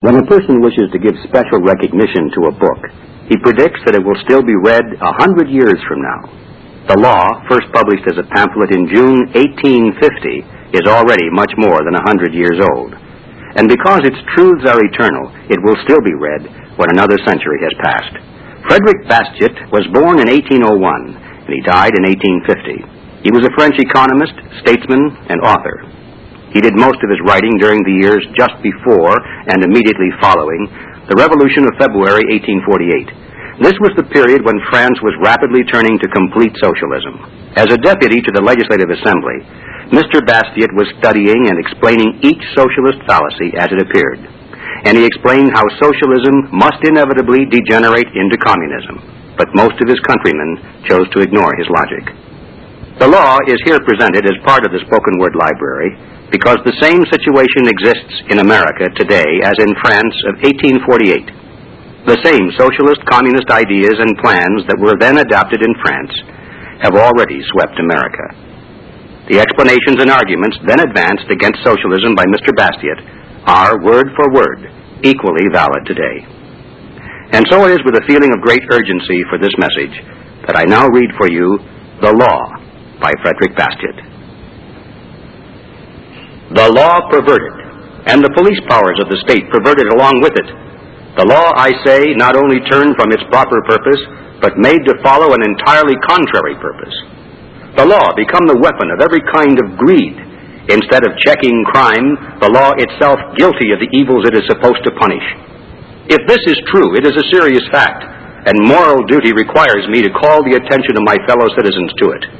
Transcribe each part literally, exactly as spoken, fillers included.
When a person wishes to give special recognition to a book, he predicts that it will still be read a hundred years from now. The law, first published as a pamphlet in June eighteen fifty, is already much more than a hundred years old. And because its truths are eternal, it will still be read when another century has passed. Frederick Bastiat was born in eighteen oh one, and he died in eighteen fifty. He was a French economist, statesman, and author. He did most of his writing during the years just before and immediately following the Revolution of February eighteen forty-eight. This was the period when France was rapidly turning to complete socialism. As a deputy to the Legislative Assembly, Mister Bastiat was studying and explaining each socialist fallacy as it appeared. And he explained how socialism must inevitably degenerate into communism. But most of his countrymen chose to ignore his logic. The law is here presented as part of the spoken word library because the same situation exists in America today as in France of eighteen forty-eight. The same socialist communist ideas and plans that were then adopted in France have already swept America. The explanations and arguments then advanced against socialism by Mister Bastiat are, word for word, equally valid today. And so it is with a feeling of great urgency for this message that I now read for you The Law by Frederick Bastiat. The law perverted, and the police powers of the state perverted along with it. The law, I say, not only turned from its proper purpose, but made to follow an entirely contrary purpose. The law become the weapon of every kind of greed. Instead of checking crime, the law itself guilty of the evils it is supposed to punish. If this is true, it is a serious fact, and moral duty requires me to call the attention of my fellow citizens to it.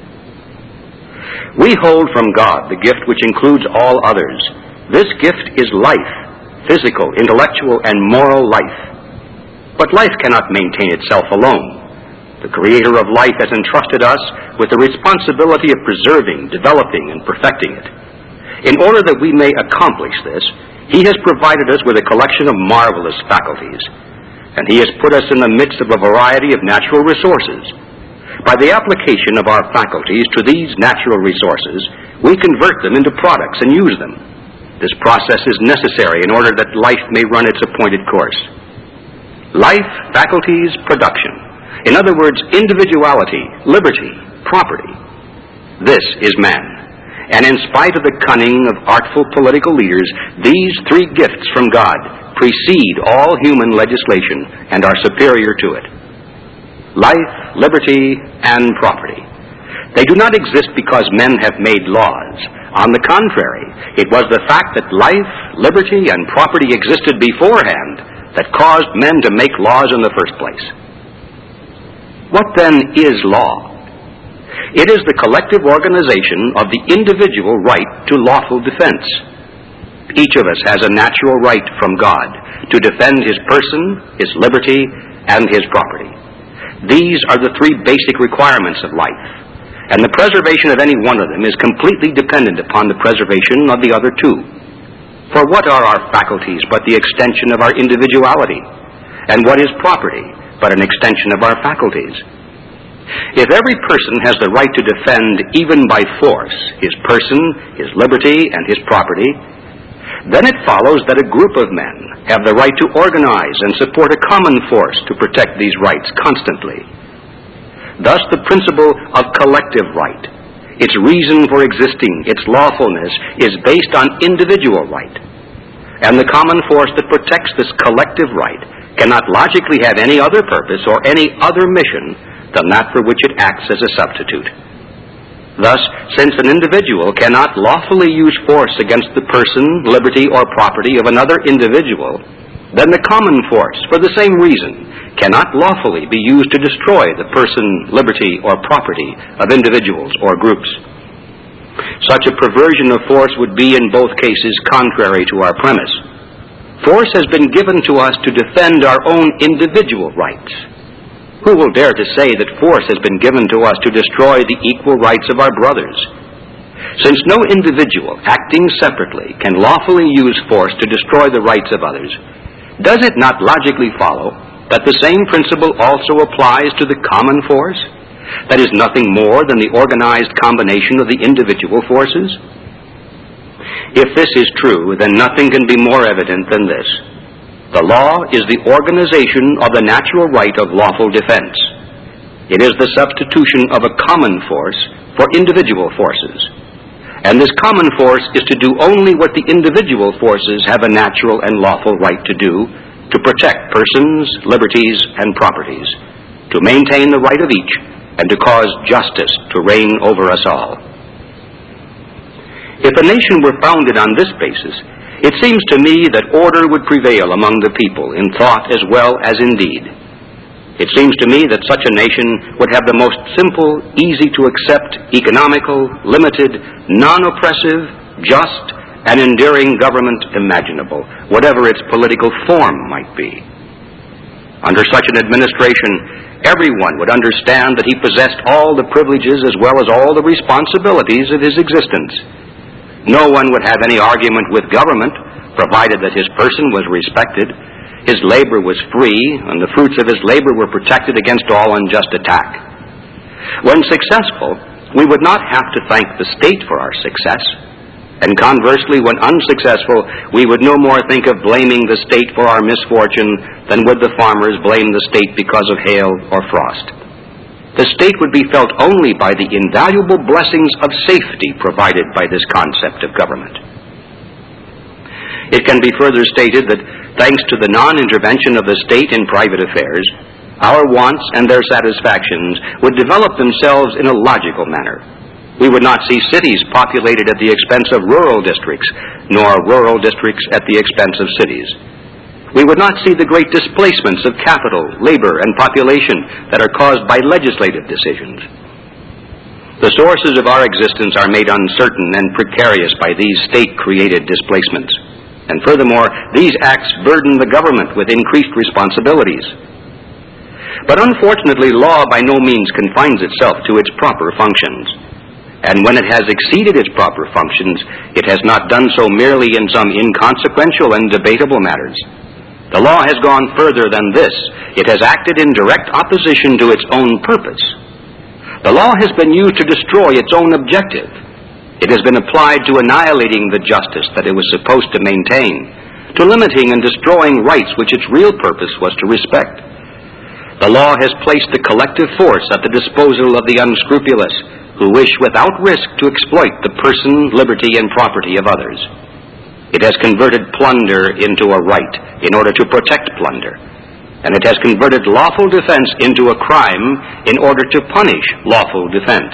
We hold from God the gift which includes all others. This gift is life, physical, intellectual, and moral life. But life cannot maintain itself alone. The Creator of life has entrusted us with the responsibility of preserving, developing, and perfecting it. In order that we may accomplish this, He has provided us with a collection of marvelous faculties, and He has put us in the midst of a variety of natural resources. By the application of our faculties to these natural resources, we convert them into products and use them. This process is necessary in order that life may run its appointed course. Life, faculties, production. In other words, individuality, liberty, property. This is man. And in spite of the cunning of artful political leaders, these three gifts from God precede all human legislation and are superior to it. Life, liberty, and property. They do not exist because men have made laws. On the contrary, it was the fact that life, liberty, and property existed beforehand that caused men to make laws in the first place. What then is law? It is the collective organization of the individual right to lawful defense. Each of us has a natural right from God to defend his person, his liberty, and his property. These are the three basic requirements of life, and the preservation of any one of them is completely dependent upon the preservation of the other two. For what are our faculties but the extension of our individuality? And what is property but an extension of our faculties? If every person has the right to defend, even by force, his person, his liberty, and his property, then it follows that a group of men have the right to organize and support a common force to protect these rights constantly. Thus, the principle of collective right, its reason for existing, its lawfulness, is based on individual right. And the common force that protects this collective right cannot logically have any other purpose or any other mission than that for which it acts as a substitute. Thus, since an individual cannot lawfully use force against the person, liberty, or property of another individual, then the common force, for the same reason, cannot lawfully be used to destroy the person, liberty, or property of individuals or groups. Such a perversion of force would be in both cases contrary to our premise. Force has been given to us to defend our own individual rights. Who will dare to say that force has been given to us to destroy the equal rights of our brothers? Since no individual acting separately can lawfully use force to destroy the rights of others, does it not logically follow that the same principle also applies to the common force? That is nothing more than the organized combination of the individual forces? If this is true, then nothing can be more evident than this. The law is the organization of the natural right of lawful defense. It is the substitution of a common force for individual forces. And this common force is to do only what the individual forces have a natural and lawful right to do, to protect persons, liberties, and properties, to maintain the right of each, and to cause justice to reign over us all. If a nation were founded on this basis, it seems to me that order would prevail among the people in thought as well as in deed. It seems to me that such a nation would have the most simple, easy-to-accept, economical, limited, non-oppressive, just, and enduring government imaginable, whatever its political form might be. Under such an administration, everyone would understand that he possessed all the privileges as well as all the responsibilities of his existence. No one would have any argument with government, provided that his person was respected, his labor was free, and the fruits of his labor were protected against all unjust attack. When successful, we would not have to thank the state for our success, and conversely, when unsuccessful, we would no more think of blaming the state for our misfortune than would the farmers blame the state because of hail or frost. The state would be felt only by the invaluable blessings of safety provided by this concept of government. It can be further stated that thanks to the non-intervention of the state in private affairs, our wants and their satisfactions would develop themselves in a logical manner. We would not see cities populated at the expense of rural districts, nor rural districts at the expense of cities. We would not see the great displacements of capital, labor, and population that are caused by legislative decisions. The sources of our existence are made uncertain and precarious by these state-created displacements. And furthermore, these acts burden the government with increased responsibilities. But unfortunately, law by no means confines itself to its proper functions. And when it has exceeded its proper functions, it has not done so merely in some inconsequential and debatable matters. The law has gone further than this. It has acted in direct opposition to its own purpose. The law has been used to destroy its own objective. It has been applied to annihilating the justice that it was supposed to maintain, to limiting and destroying rights which its real purpose was to respect. The law has placed the collective force at the disposal of the unscrupulous, who wish without risk to exploit the person, liberty, and property of others. It has converted plunder into a right in order to protect plunder, and it has converted lawful defense into a crime in order to punish lawful defense.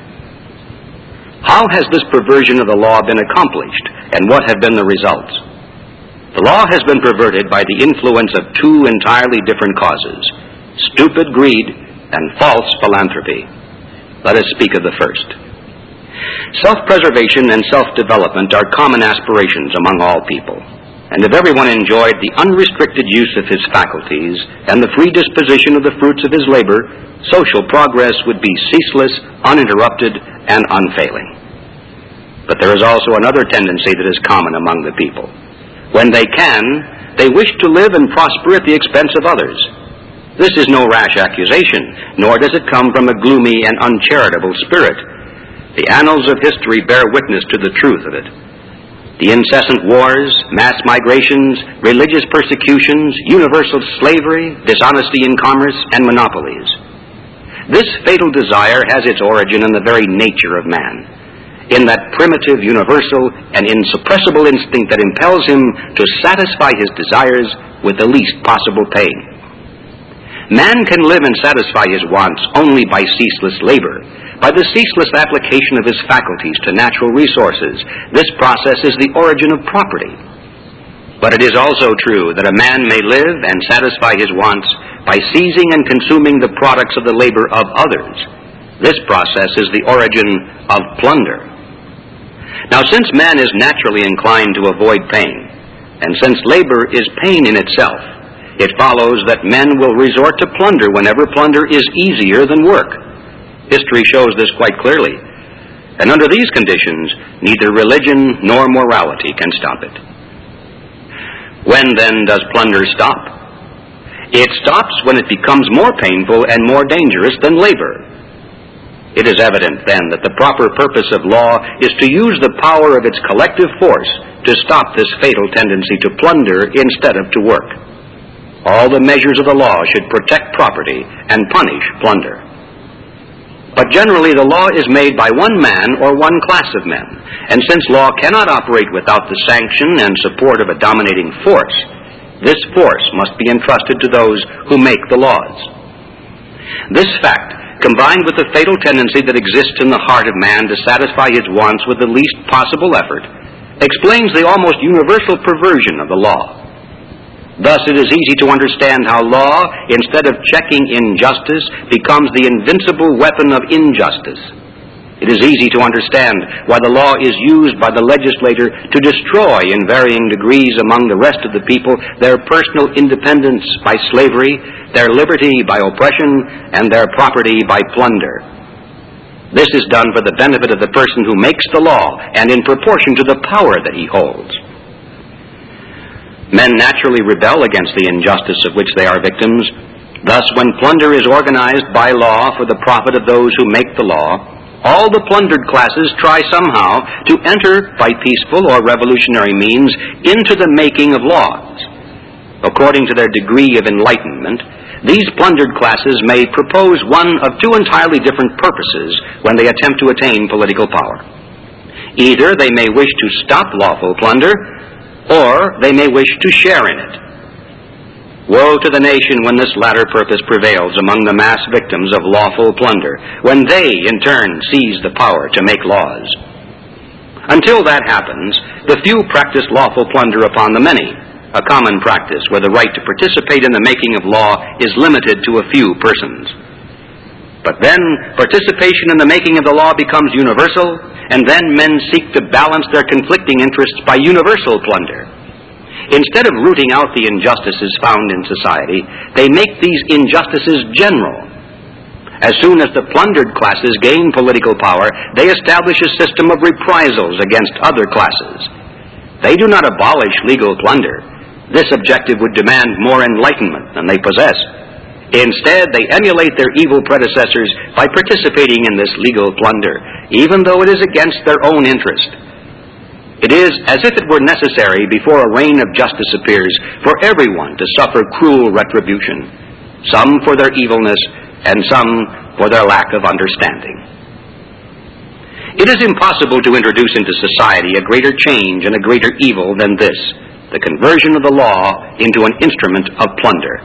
How has this perversion of the law been accomplished, and what have been the results? The law has been perverted by the influence of two entirely different causes: stupid greed and false philanthropy. Let us speak of the first. Self-preservation and self-development are common aspirations among all people, and if everyone enjoyed the unrestricted use of his faculties and the free disposition of the fruits of his labor, social progress would be ceaseless, uninterrupted, and unfailing. But there is also another tendency that is common among the people. When they can, they wish to live and prosper at the expense of others. This is no rash accusation, nor does it come from a gloomy and uncharitable spirit. The annals of history bear witness to the truth of it. The incessant wars, mass migrations, religious persecutions, universal slavery, dishonesty in commerce, and monopolies. This fatal desire has its origin in the very nature of man, in that primitive, universal, and insuppressible instinct that impels him to satisfy his desires with the least possible pain. Man can live and satisfy his wants only by ceaseless labor, by the ceaseless application of his faculties to natural resources. This process is the origin of property. But it is also true that a man may live and satisfy his wants by seizing and consuming the products of the labor of others. This process is the origin of plunder. Now, since man is naturally inclined to avoid pain, and since labor is pain in itself, it follows that men will resort to plunder whenever plunder is easier than work. History shows this quite clearly. And under these conditions, neither religion nor morality can stop it. When then does plunder stop? It stops when it becomes more painful and more dangerous than labor. It is evident then that the proper purpose of law is to use the power of its collective force to stop this fatal tendency to plunder instead of to work. All the measures of the law should protect property and punish plunder. But generally the law is made by one man or one class of men, and since law cannot operate without the sanction and support of a dominating force, this force must be entrusted to those who make the laws. This fact, combined with the fatal tendency that exists in the heart of man to satisfy his wants with the least possible effort, explains the almost universal perversion of the law. Thus it is easy to understand how law, instead of checking injustice, becomes the invincible weapon of injustice. It is easy to understand why the law is used by the legislator to destroy in varying degrees among the rest of the people their personal independence by slavery, their liberty by oppression, and their property by plunder. This is done for the benefit of the person who makes the law and in proportion to the power that he holds. Men naturally rebel against the injustice of which they are victims. Thus, when plunder is organized by law for the profit of those who make the law, all the plundered classes try somehow to enter by peaceful or revolutionary means into the making of laws. According to their degree of enlightenment, these plundered classes may propose one of two entirely different purposes when they attempt to attain political power. Either they may wish to stop lawful plunder, or they may wish to share in it. Woe to the nation when this latter purpose prevails among the mass victims of lawful plunder, when they, in turn, seize the power to make laws. Until that happens, the few practice lawful plunder upon the many, a common practice where the right to participate in the making of law is limited to a few persons. But then, participation in the making of the law becomes universal, and then men seek to balance their conflicting interests by universal plunder. Instead of rooting out the injustices found in society, they make these injustices general. As soon as the plundered classes gain political power, they establish a system of reprisals against other classes. They do not abolish legal plunder. This objective would demand more enlightenment than they possess. Instead, they emulate their evil predecessors by participating in this legal plunder, even though it is against their own interest. It is as if it were necessary, before a reign of justice appears, for everyone to suffer cruel retribution, some for their evilness and some for their lack of understanding. It is impossible to introduce into society a greater change and a greater evil than this, the conversion of the law into an instrument of plunder.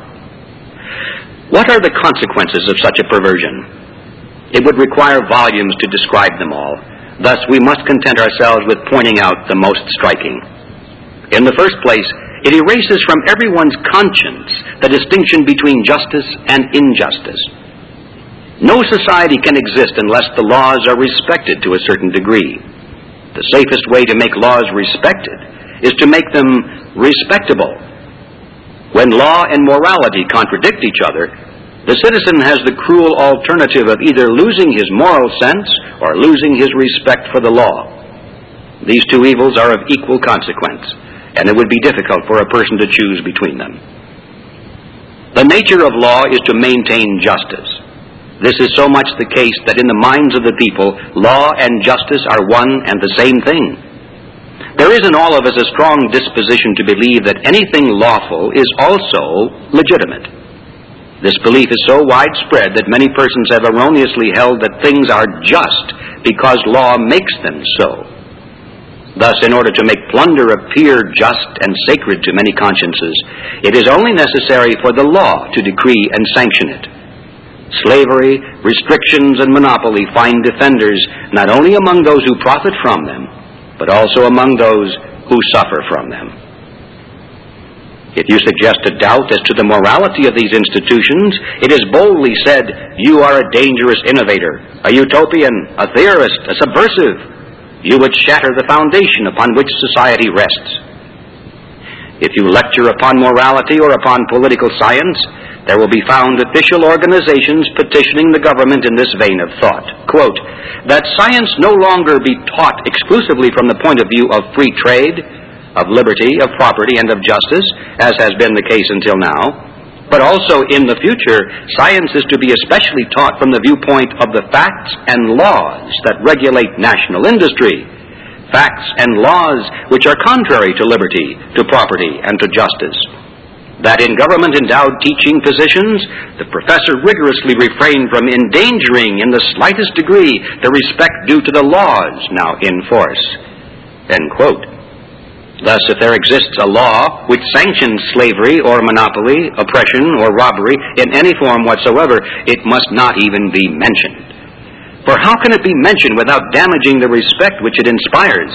What are the consequences of such a perversion? It would require volumes to describe them all. Thus, we must content ourselves with pointing out the most striking. In the first place, it erases from everyone's conscience the distinction between justice and injustice. No society can exist unless the laws are respected to a certain degree. The safest way to make laws respected is to make them respectable. When law and morality contradict each other, the citizen has the cruel alternative of either losing his moral sense or losing his respect for the law. These two evils are of equal consequence, and it would be difficult for a person to choose between them. The nature of law is to maintain justice. This is so much the case that in the minds of the people, law and justice are one and the same thing. There is in all of us a strong disposition to believe that anything lawful is also legitimate. This belief is so widespread that many persons have erroneously held that things are just because law makes them so. Thus, in order to make plunder appear just and sacred to many consciences, it is only necessary for the law to decree and sanction it. Slavery, restrictions, and monopoly find defenders not only among those who profit from them, but also among those who suffer from them. If you suggest a doubt as to the morality of these institutions, it is boldly said, you are a dangerous innovator, a utopian, a theorist, a subversive. You would shatter the foundation upon which society rests. If you lecture upon morality or upon political science, there will be found official organizations petitioning the government in this vein of thought. Quote, that science no longer be taught exclusively from the point of view of free trade, of liberty, of property, and of justice, as has been the case until now, but also in the future, science is to be especially taught from the viewpoint of the facts and laws that regulate national industry, facts, and laws which are contrary to liberty, to property, and to justice. That in government-endowed teaching positions, the professor rigorously refrained from endangering in the slightest degree the respect due to the laws now in force. End quote. Thus, if there exists a law which sanctions slavery or monopoly, oppression or robbery in any form whatsoever, it must not even be mentioned. For how can it be mentioned without damaging the respect which it inspires?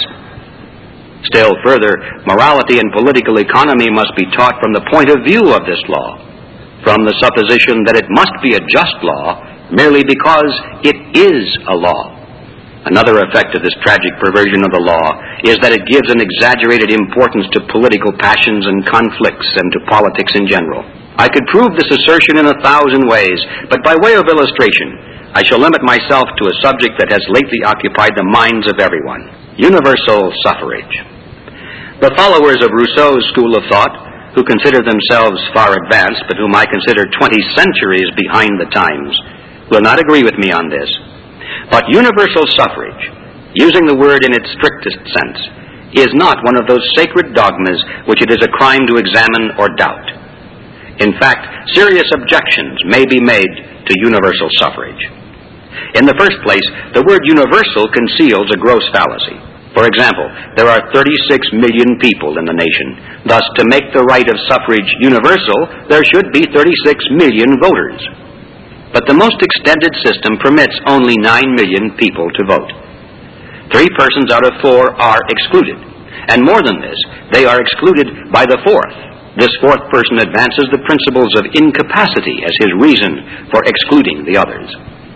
Still further, morality and political economy must be taught from the point of view of this law, from the supposition that it must be a just law merely because it is a law. Another effect of this tragic perversion of the law is that it gives an exaggerated importance to political passions and conflicts and to politics in general. I could prove this assertion in a thousand ways, but by way of illustration, I shall limit myself to a subject that has lately occupied the minds of everyone: universal suffrage. The followers of Rousseau's school of thought, who consider themselves far advanced, but whom I consider twenty centuries behind the times, will not agree with me on this. But universal suffrage, using the word in its strictest sense, is not one of those sacred dogmas which it is a crime to examine or doubt. In fact, serious objections may be made to universal suffrage. In the first place, the word universal conceals a gross fallacy. For example, there are thirty-six million people in the nation. Thus, to make the right of suffrage universal, there should be thirty-six million voters. But the most extended system permits only nine million people to vote. Three persons out of four are excluded. And more than this, they are excluded by the fourth. This fourth person advances the principles of incapacity as his reason for excluding the others.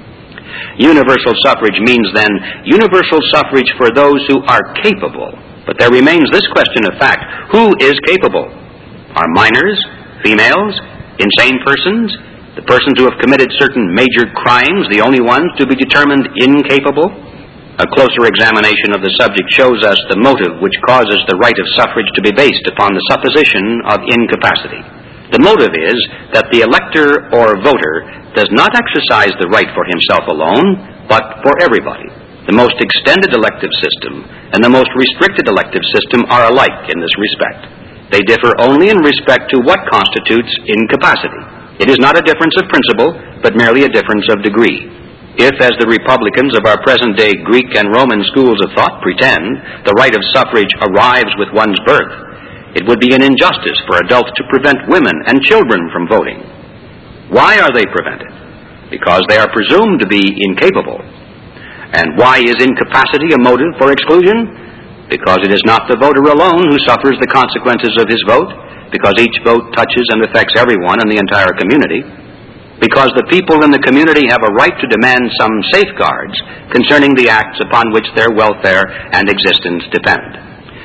Universal suffrage means then universal suffrage for those who are capable. But there remains this question of fact: who is capable? Are minors, females, insane persons, the persons who have committed certain major crimes the only ones to be determined incapable? A closer examination of the subject shows us the motive which causes the right of suffrage to be based upon the supposition of incapacity. The motive is that the elector or voter does not exercise the right for himself alone, but for everybody. The most extended elective system and the most restricted elective system are alike in this respect. They differ only in respect to what constitutes incapacity. It is not a difference of principle, but merely a difference of degree. If, as the Republicans of our present-day Greek and Roman schools of thought pretend, the right of suffrage arrives with one's birth, it would be an injustice for adults to prevent women and children from voting. Why are they prevented? Because they are presumed to be incapable. And why is incapacity a motive for exclusion? Because it is not the voter alone who suffers the consequences of his vote, because each vote touches and affects everyone in the entire community, because the people in the community have a right to demand some safeguards concerning the acts upon which their welfare and existence depend.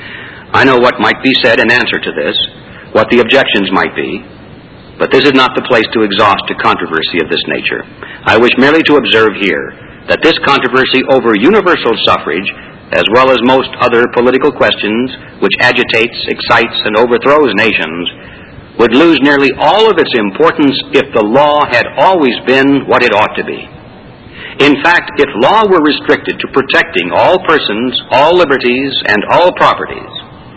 I know what might be said in answer to this, what the objections might be, but this is not the place to exhaust a controversy of this nature. I wish merely to observe here that this controversy over universal suffrage, as well as most other political questions which agitates, excites, and overthrows nations, would lose nearly all of its importance if the law had always been what it ought to be. In fact, if law were restricted to protecting all persons, all liberties, and all properties,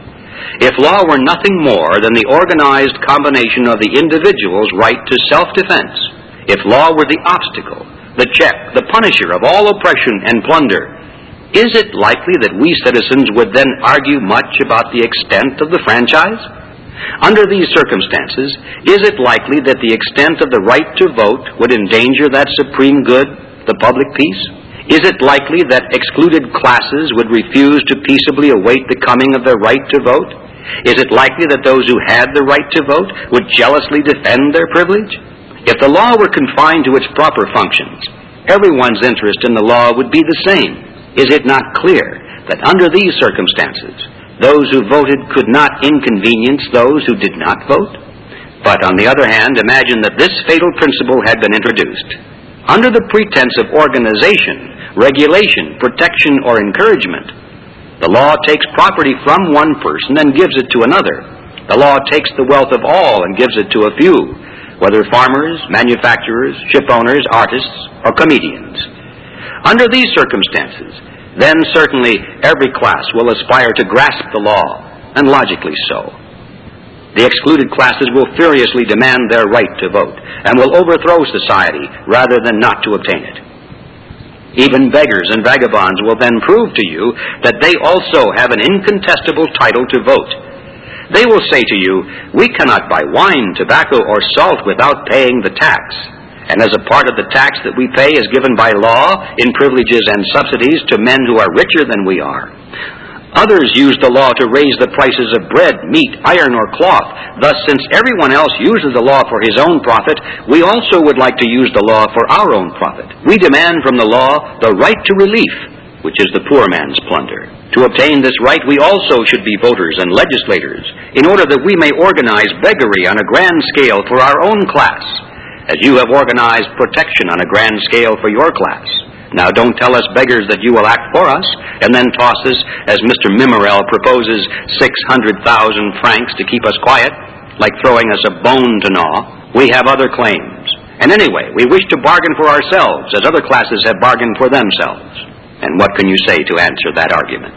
if law were nothing more than the organized combination of the individual's right to self-defense, if law were the obstacle, the check, the punisher of all oppression and plunder, is it likely that we citizens would then argue much about the extent of the franchise? Under these circumstances, is it likely that the extent of the right to vote would endanger that supreme good, the public peace? Is it likely that excluded classes would refuse to peaceably await the coming of their right to vote? Is it likely that those who had the right to vote would jealously defend their privilege? If the law were confined to its proper functions, everyone's interest in the law would be the same. Is it not clear that under these circumstances, those who voted could not inconvenience those who did not vote? But on the other hand, imagine that this fatal principle had been introduced. Under the pretense of organization, regulation, protection, or encouragement, the law takes property from one person and gives it to another. The law takes the wealth of all and gives it to a few, whether farmers, manufacturers, ship owners, artists, or comedians. Under these circumstances, then certainly every class will aspire to grasp the law, and logically so. The excluded classes will furiously demand their right to vote, and will overthrow society rather than not to obtain it. Even beggars and vagabonds will then prove to you that they also have an incontestable title to vote. They will say to you, we cannot buy wine, tobacco, or salt without paying the tax. And as a part of the tax that we pay is given by law in privileges and subsidies to men who are richer than we are. Others use the law to raise the prices of bread, meat, iron, or cloth. Thus, since everyone else uses the law for his own profit, we also would like to use the law for our own profit. We demand from the law the right to relief, which is the poor man's plunder. To obtain this right, we also should be voters and legislators, in order that we may organize beggary on a grand scale for our own class, as you have organized protection on a grand scale for your class. Now, don't tell us beggars that you will act for us, and then toss us, as Mister Mimmerell proposes, six hundred thousand francs to keep us quiet, like throwing us a bone to gnaw. We have other claims. And anyway, we wish to bargain for ourselves, as other classes have bargained for themselves. And what can you say to answer that argument?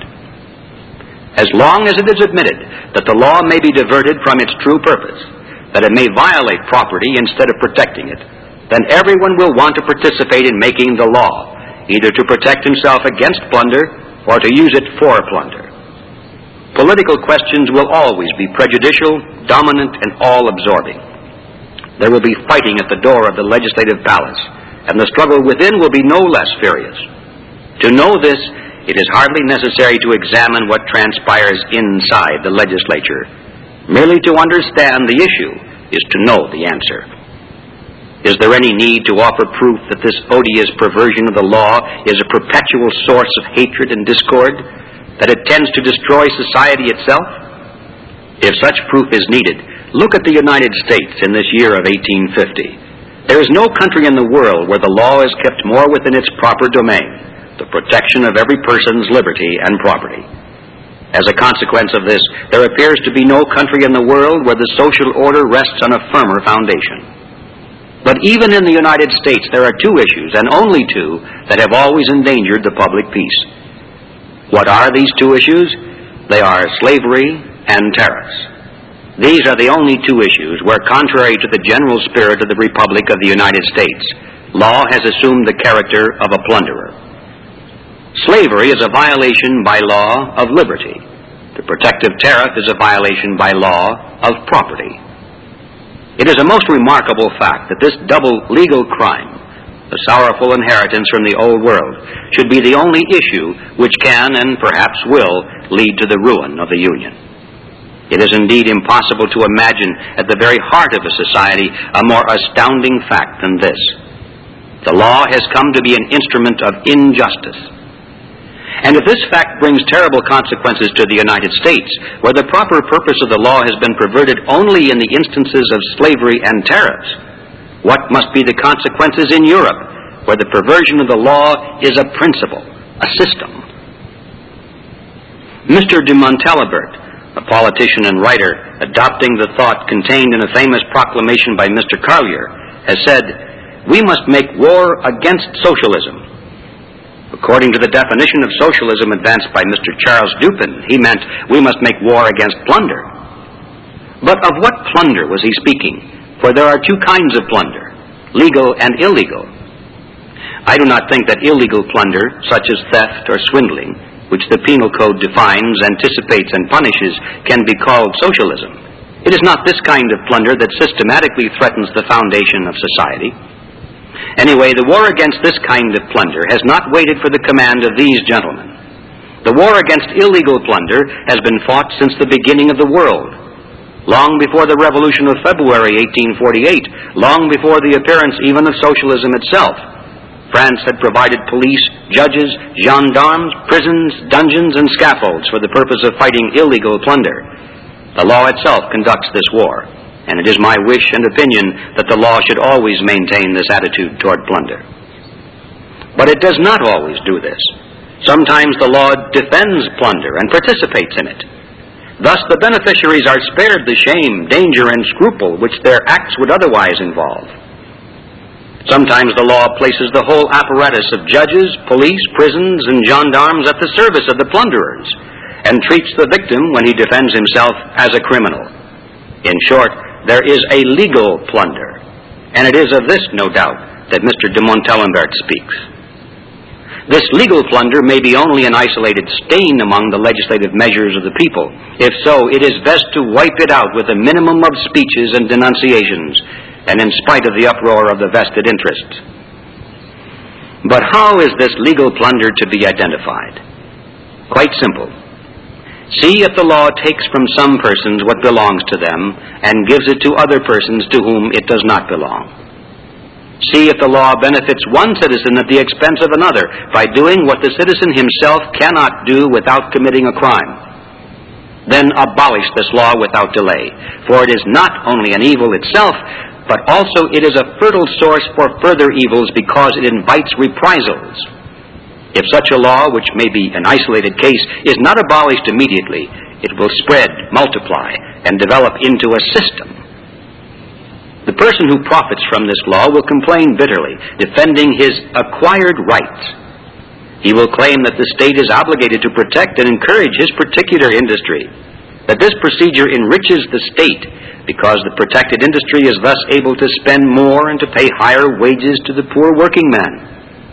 As long as it is admitted that the law may be diverted from its true purpose, that it may violate property instead of protecting it, then everyone will want to participate in making the law, either to protect himself against plunder or to use it for plunder. Political questions will always be prejudicial, dominant, and all-absorbing. There will be fighting at the door of the legislative palace, and the struggle within will be no less furious. To know this, it is hardly necessary to examine what transpires inside the legislature. Merely to understand the issue is to know the answer. Is there any need to offer proof that this odious perversion of the law is a perpetual source of hatred and discord, that it tends to destroy society itself? If such proof is needed, look at the United States in this year of eighteen fifty. There is no country in the world where the law is kept more within its proper domain, the protection of every person's liberty and property. As a consequence of this, there appears to be no country in the world where the social order rests on a firmer foundation. But even in the United States, there are two issues, and only two, that have always endangered the public peace. What are these two issues? They are slavery and tariffs. These are the only two issues where, contrary to the general spirit of the Republic of the United States, law has assumed the character of a plunderer. Slavery is a violation by law of liberty. The protective tariff is a violation by law of property. It is a most remarkable fact that this double legal crime, the sorrowful inheritance from the old world, should be the only issue which can and perhaps will lead to the ruin of the Union. It is indeed impossible to imagine at the very heart of a society a more astounding fact than this. The law has come to be an instrument of injustice. And if this fact brings terrible consequences to the United States, where the proper purpose of the law has been perverted only in the instances of slavery and tariffs, what must be the consequences in Europe, where the perversion of the law is a principle, a system? Mister de Montalembert, a politician and writer, adopting the thought contained in a famous proclamation by Mister Carlier, has said, "We must make war against socialism." According to the definition of socialism advanced by Mister Charles Dupin, he meant we must make war against plunder. But of what plunder was he speaking? For there are two kinds of plunder, legal and illegal. I do not think that illegal plunder, such as theft or swindling, which the Penal Code defines, anticipates, and punishes, can be called socialism. It is not this kind of plunder that systematically threatens the foundation of society. Anyway, the war against this kind of plunder has not waited for the command of these gentlemen. The war against illegal plunder has been fought since the beginning of the world. Long before the Revolution of February eighteen forty-eight, long before the appearance even of socialism itself, France had provided police, judges, gendarmes, prisons, dungeons, and scaffolds for the purpose of fighting illegal plunder. The law itself conducts this war. And it is my wish and opinion that the law should always maintain this attitude toward plunder. But it does not always do this. Sometimes the law defends plunder and participates in it. Thus the beneficiaries are spared the shame, danger, and scruple which their acts would otherwise involve. Sometimes the law places the whole apparatus of judges, police, prisons, and gendarmes at the service of the plunderers, and treats the victim, when he defends himself, as a criminal. In short, there is a legal plunder, and it is of this, no doubt, that Mister de Montalembert speaks. This legal plunder may be only an isolated stain among the legislative measures of the people. If so, it is best to wipe it out with a minimum of speeches and denunciations, and in spite of the uproar of the vested interests. But how is this legal plunder to be identified? Quite simple. See if the law takes from some persons what belongs to them and gives it to other persons to whom it does not belong. See if the law benefits one citizen at the expense of another by doing what the citizen himself cannot do without committing a crime. Then abolish this law without delay, for it is not only an evil itself, but also it is a fertile source for further evils because it invites reprisals. If such a law, which may be an isolated case, is not abolished immediately, it will spread, multiply, and develop into a system. The person who profits from this law will complain bitterly, defending his acquired rights. He will claim that the state is obligated to protect and encourage his particular industry, that this procedure enriches the state because the protected industry is thus able to spend more and to pay higher wages to the poor working man.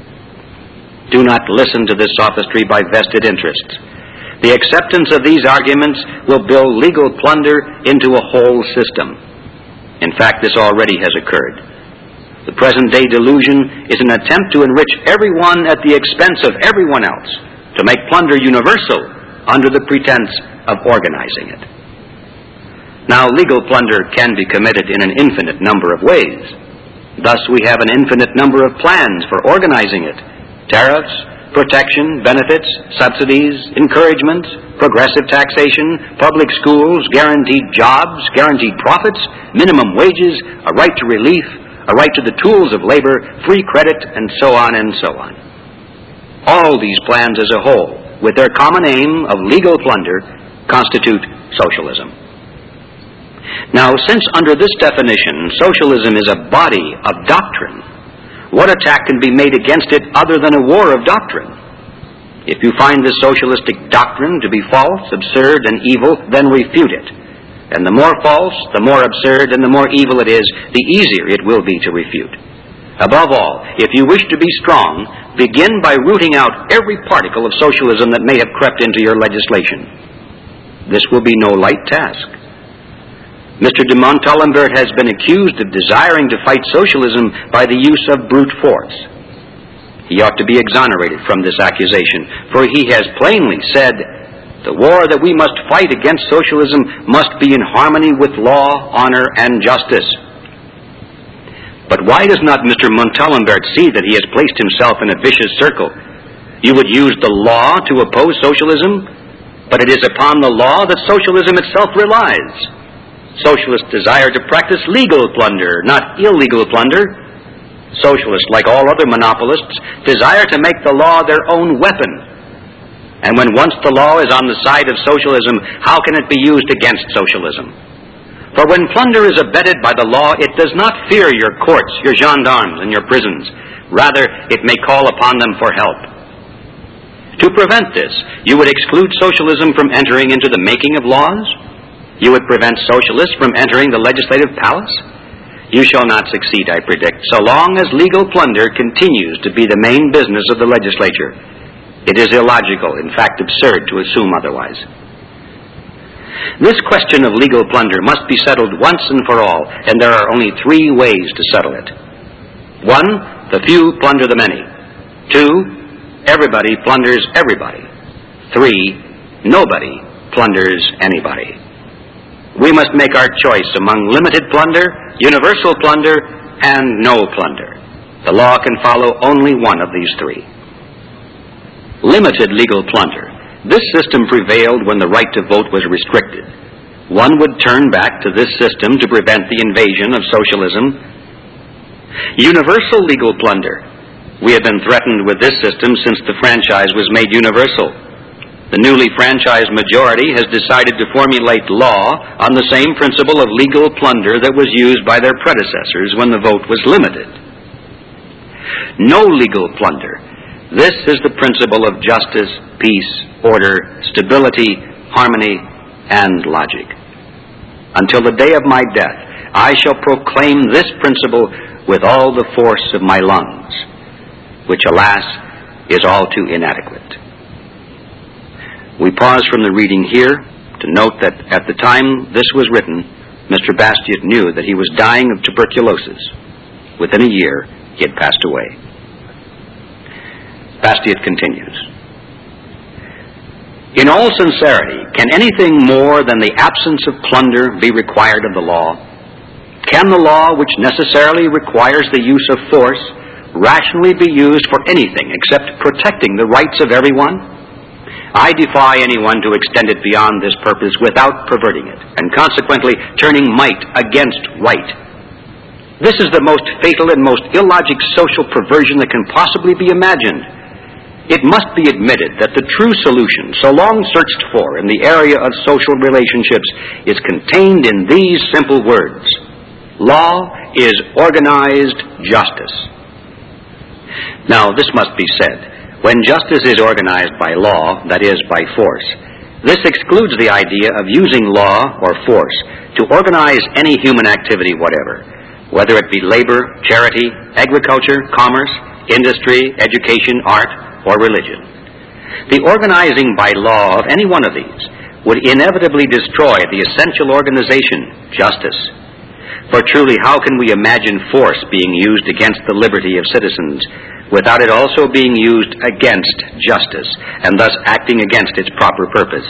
Do not listen to this sophistry by vested interests. The acceptance of these arguments will build legal plunder into a whole system. In fact, this already has occurred. The present-day delusion is an attempt to enrich everyone at the expense of everyone else, to make plunder universal under the pretense of organizing it. Now, legal plunder can be committed in an infinite number of ways. Thus, we have an infinite number of plans for organizing it. Tariffs, protection, benefits, subsidies, encouragement, progressive taxation, public schools, guaranteed jobs, guaranteed profits, minimum wages, a right to relief, a right to the tools of labor, free credit, and so on and so on. All these plans as a whole, with their common aim of legal plunder, constitute socialism. Now, since under this definition, socialism is a body of doctrine, what attack can be made against it other than a war of doctrine? If you find this socialistic doctrine to be false, absurd, and evil, then refute it. And the more false, the more absurd, and the more evil it is, the easier it will be to refute. Above all, if you wish to be strong, begin by rooting out every particle of socialism that may have crept into your legislation. This will be no light task. Mister de Montalembert has been accused of desiring to fight socialism by the use of brute force. He ought to be exonerated from this accusation, for he has plainly said, the war that we must fight against socialism must be in harmony with law, honor, and justice. But why does not Mister Montalembert see that he has placed himself in a vicious circle? You would use the law to oppose socialism, but it is upon the law that socialism itself relies. Socialists desire to practice legal plunder, not illegal plunder. Socialists, like all other monopolists, desire to make the law their own weapon. And when once the law is on the side of socialism, how can it be used against socialism? For when plunder is abetted by the law, it does not fear your courts, your gendarmes, and your prisons. Rather, it may call upon them for help. To prevent this, you would exclude socialism from entering into the making of laws? You would prevent socialists from entering the legislative palace? You shall not succeed, I predict, so long as legal plunder continues to be the main business of the legislature. It is illogical, in fact absurd, to assume otherwise. This question of legal plunder must be settled once and for all, and there are only three ways to settle it. One, the few plunder the many. Two, everybody plunders everybody. Three, nobody plunders anybody. We must make our choice among limited plunder, universal plunder, and no plunder. The law can follow only one of these three. Limited legal plunder. This system prevailed when the right to vote was restricted. One would turn back to this system to prevent the invasion of socialism. Universal legal plunder. We have been threatened with this system since the franchise was made universal. The newly franchised majority has decided to formulate law on the same principle of legal plunder that was used by their predecessors when the vote was limited. No legal plunder. This is the principle of justice, peace, order, stability, harmony, and logic. Until the day of my death, I shall proclaim this principle with all the force of my lungs, which, alas, is all too inadequate. We pause from the reading here to note that at the time this was written, Mister Bastiat knew that he was dying of tuberculosis. Within a year, he had passed away. Bastiat continues. In all sincerity, can anything more than the absence of plunder be required of the law? Can the law, which necessarily requires the use of force, rationally be used for anything except protecting the rights of everyone? I defy anyone to extend it beyond this purpose without perverting it, and consequently turning might against right. This is the most fatal and most illogic social perversion that can possibly be imagined. It must be admitted that the true solution, so long searched for in the area of social relationships, is contained in these simple words. Law is organized justice. Now, this must be said. When justice is organized by law, that is, by force, this excludes the idea of using law or force to organize any human activity whatever, whether it be labor, charity, agriculture, commerce, industry, education, art, or religion. The organizing by law of any one of these would inevitably destroy the essential organization, justice. For truly, how can we imagine force being used against the liberty of citizens without it also being used against justice, and thus acting against its proper purpose?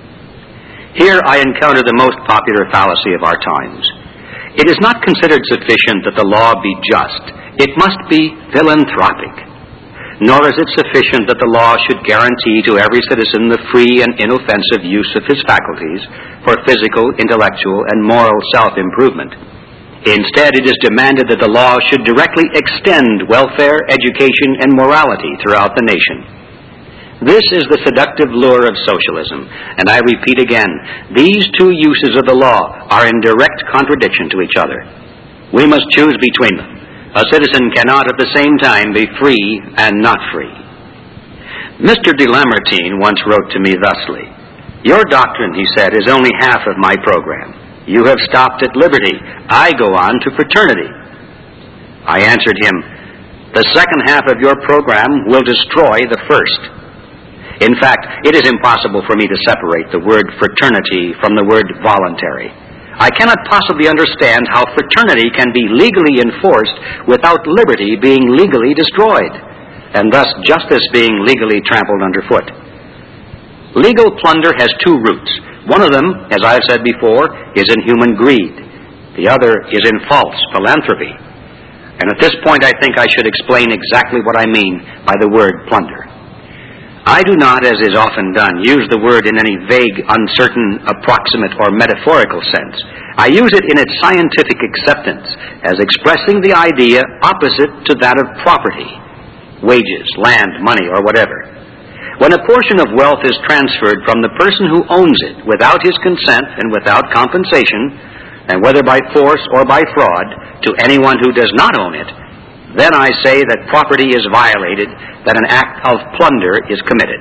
Here I encounter the most popular fallacy of our times. It is not considered sufficient that the law be just. It must be philanthropic. Nor is it sufficient that the law should guarantee to every citizen the free and inoffensive use of his faculties for physical, intellectual, and moral self-improvement. Instead, it is demanded that the law should directly extend welfare, education, and morality throughout the nation. This is the seductive lure of socialism, and I repeat again, these two uses of the law are in direct contradiction to each other. We must choose between them. A citizen cannot at the same time be free and not free. Mister de Lamartine once wrote to me thusly, "Your doctrine," he said, "is only half of my program. You have stopped at liberty. I go on to fraternity." I answered him, "The second half of your program will destroy the first." In fact, it is impossible for me to separate the word fraternity from the word voluntary. I cannot possibly understand how fraternity can be legally enforced without liberty being legally destroyed, and thus justice being legally trampled underfoot. Legal plunder has two roots. One of them, as I have said before, is in human greed. The other is in false philanthropy. And at this point, I think I should explain exactly what I mean by the word plunder. I do not, as is often done, use the word in any vague, uncertain, approximate, or metaphorical sense. I use it in its scientific acceptance as expressing the idea opposite to that of property, wages, land, money, or whatever. When a portion of wealth is transferred from the person who owns it without his consent and without compensation, and whether by force or by fraud, to anyone who does not own it, then I say that property is violated, that an act of plunder is committed.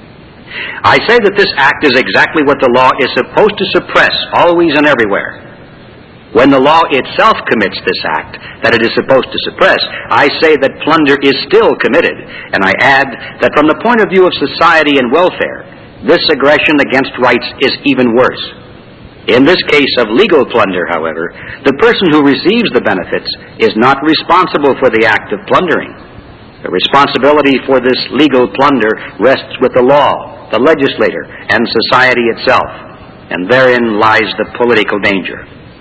I say that this act is exactly what the law is supposed to suppress always and everywhere. When the law itself commits this act that it is supposed to suppress, I say that plunder is still committed, and I add that from the point of view of society and welfare, this aggression against rights is even worse. In this case of legal plunder, however, the person who receives the benefits is not responsible for the act of plundering. The responsibility for this legal plunder rests with the law, the legislator, and society itself, and therein lies the political danger.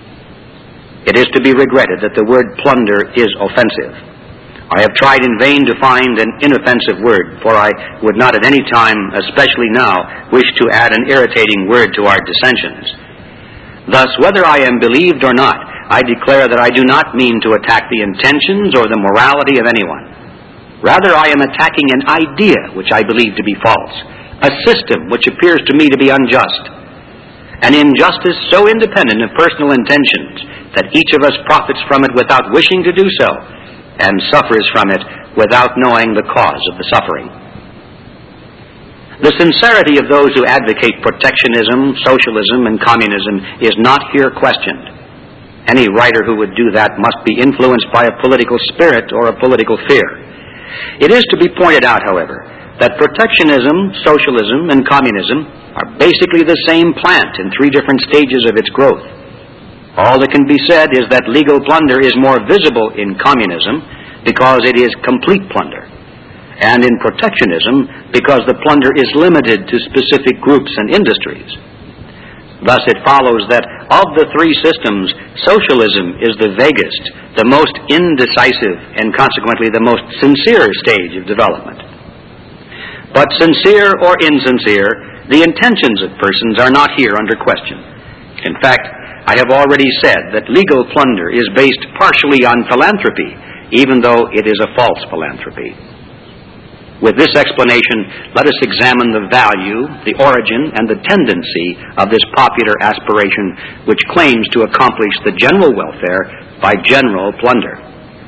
It is to be regretted that the word plunder is offensive. I have tried in vain to find an inoffensive word, for I would not at any time, especially now, wish to add an irritating word to our dissensions. Thus, whether I am believed or not, I declare that I do not mean to attack the intentions or the morality of anyone. Rather, I am attacking an idea which I believe to be false, a system which appears to me to be unjust, an injustice so independent of personal intentions that each of us profits from it without wishing to do so, and suffers from it without knowing the cause of the suffering. The sincerity of those who advocate protectionism, socialism, and communism is not here questioned. Any writer who would do that must be influenced by a political spirit or a political fear. It is to be pointed out, however, that protectionism, socialism, and communism are basically the same plant in three different stages of its growth. All that can be said is that legal plunder is more visible in communism because it is complete plunder, and in protectionism because the plunder is limited to specific groups and industries. Thus it follows that of the three systems, socialism is the vaguest, the most indecisive, and consequently the most sincere stage of development. But sincere or insincere, the intentions of persons are not here under question. In fact, I have already said that legal plunder is based partially on philanthropy, even though it is a false philanthropy. With this explanation, let us examine the value, the origin, and the tendency of this popular aspiration which claims to accomplish the general welfare by general plunder.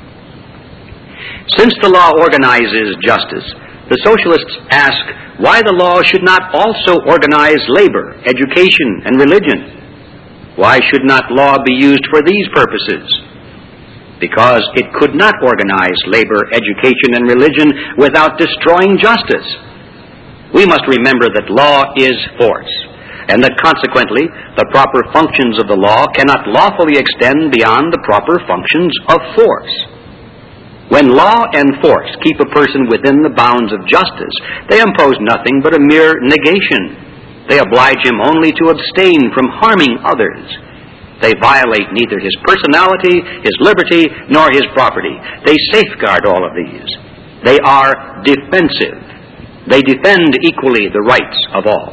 Since the law organizes justice, the socialists ask why the law should not also organize labor, education, and religion. Why should not law be used for these purposes? Because it could not organize labor, education, and religion without destroying justice. We must remember that law is force, and that consequently the proper functions of the law cannot lawfully extend beyond the proper functions of force. When law and force keep a person within the bounds of justice, they impose nothing but a mere negation. They oblige him only to abstain from harming others. They violate neither his personality, his liberty, nor his property. They safeguard all of these. They are defensive. They defend equally the rights of all.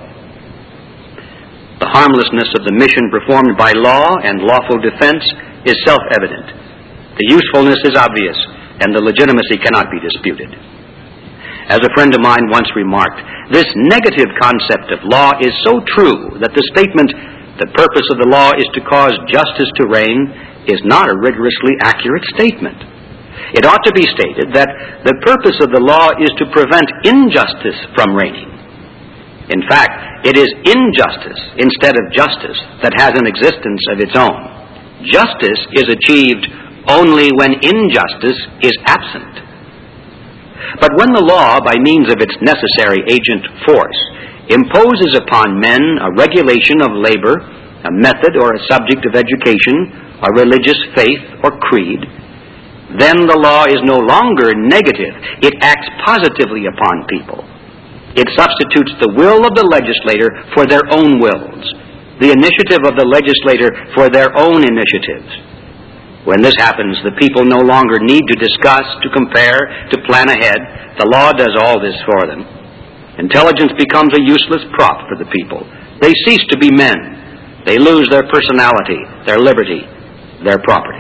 The harmlessness of the mission performed by law and lawful defense is self-evident. The usefulness is obvious, and the legitimacy cannot be disputed. As a friend of mine once remarked, this negative concept of law is so true that the statement, "The purpose of the law is to cause justice to reign," is not a rigorously accurate statement. It ought to be stated that the purpose of the law is to prevent injustice from reigning. In fact, it is injustice instead of justice that has an existence of its own. Justice is achieved only when injustice is absent. But when the law, by means of its necessary agent force, imposes upon men a regulation of labor, a method or a subject of education, a religious faith or creed, then the law is no longer negative. It acts positively upon people. It substitutes the will of the legislator for their own wills, the initiative of the legislator for their own initiatives. When this happens, the people no longer need to discuss, to compare, to plan ahead. The law does all this for them. Intelligence becomes a useless prop for the people. They cease to be men. They lose their personality, their liberty, their property.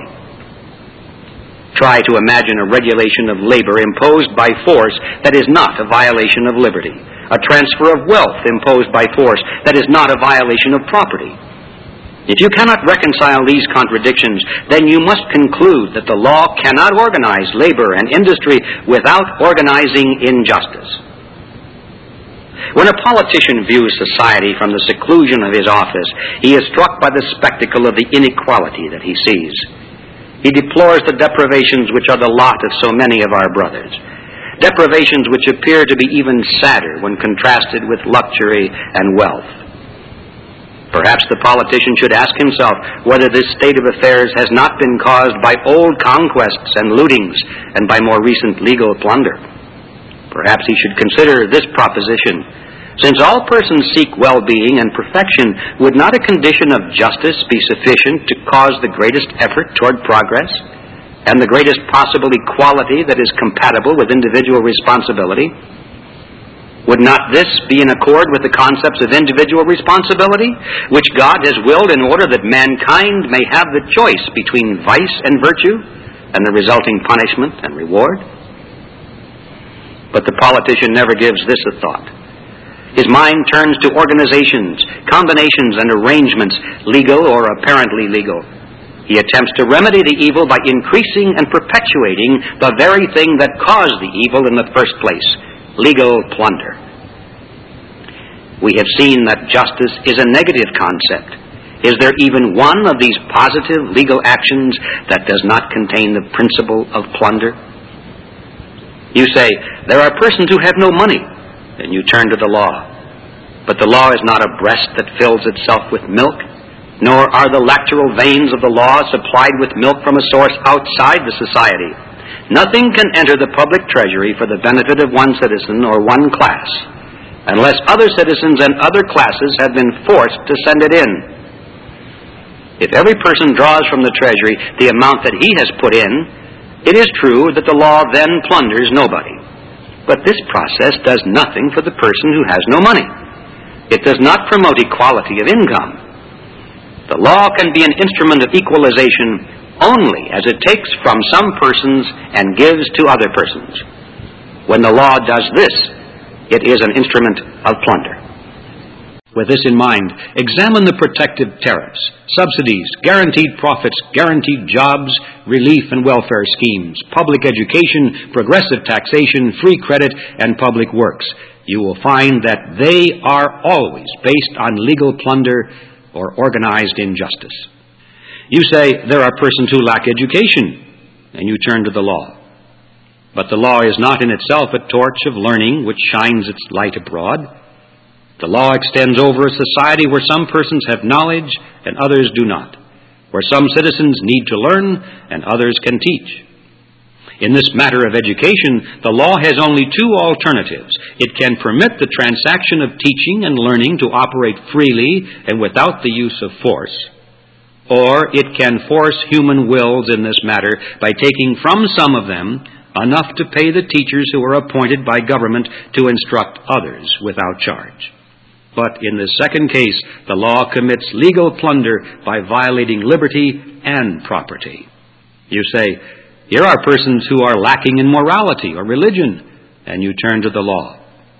Try to imagine a regulation of labor imposed by force that is not a violation of liberty. A transfer of wealth imposed by force that is not a violation of property. If you cannot reconcile these contradictions, then you must conclude that the law cannot organize labor and industry without organizing injustice. When a politician views society from the seclusion of his office, he is struck by the spectacle of the inequality that he sees. He deplores the deprivations which are the lot of so many of our brothers, deprivations which appear to be even sadder when contrasted with luxury and wealth. Perhaps the politician should ask himself whether this state of affairs has not been caused by old conquests and lootings and by more recent legal plunder. Perhaps he should consider this proposition. Since all persons seek well-being and perfection, would not a condition of justice be sufficient to cause the greatest effort toward progress and the greatest possible equality that is compatible with individual responsibility? Would not this be in accord with the concepts of individual responsibility, which God has willed in order that mankind may have the choice between vice and virtue and the resulting punishment and reward? But the politician never gives this a thought. His mind turns to organizations, combinations, and arrangements, legal or apparently legal. He attempts to remedy the evil by increasing and perpetuating the very thing that caused the evil in the first place, legal plunder. We have seen that justice is a negative concept. Is there even one of these positive legal actions that does not contain the principle of plunder? You say, there are persons who have no money, and you turn to the law. But the law is not a breast that fills itself with milk, nor are the lateral veins of the law supplied with milk from a source outside the society. Nothing can enter the public treasury for the benefit of one citizen or one class, unless other citizens and other classes have been forced to send it in. If every person draws from the treasury the amount that he has put in, it is true that the law then plunders nobody. But this process does nothing for the person who has no money. It does not promote equality of income. The law can be an instrument of equalization only as it takes from some persons and gives to other persons. When the law does this, it is an instrument of plunder. With this in mind, examine the protective tariffs, subsidies, guaranteed profits, guaranteed jobs, relief and welfare schemes, public education, progressive taxation, free credit, and public works. You will find that they are always based on legal plunder or organized injustice. You say there are persons who lack education, and you turn to the law. But the law is not in itself a torch of learning which shines its light abroad. The law extends over a society where some persons have knowledge and others do not, where some citizens need to learn and others can teach. In this matter of education, the law has only two alternatives. It can permit the transaction of teaching and learning to operate freely and without the use of force, or it can force human wills in this matter by taking from some of them enough to pay the teachers who are appointed by government to instruct others without charge. But in the second case, the law commits legal plunder by violating liberty and property. You say, here are persons who are lacking in morality or religion, and you turn to the law.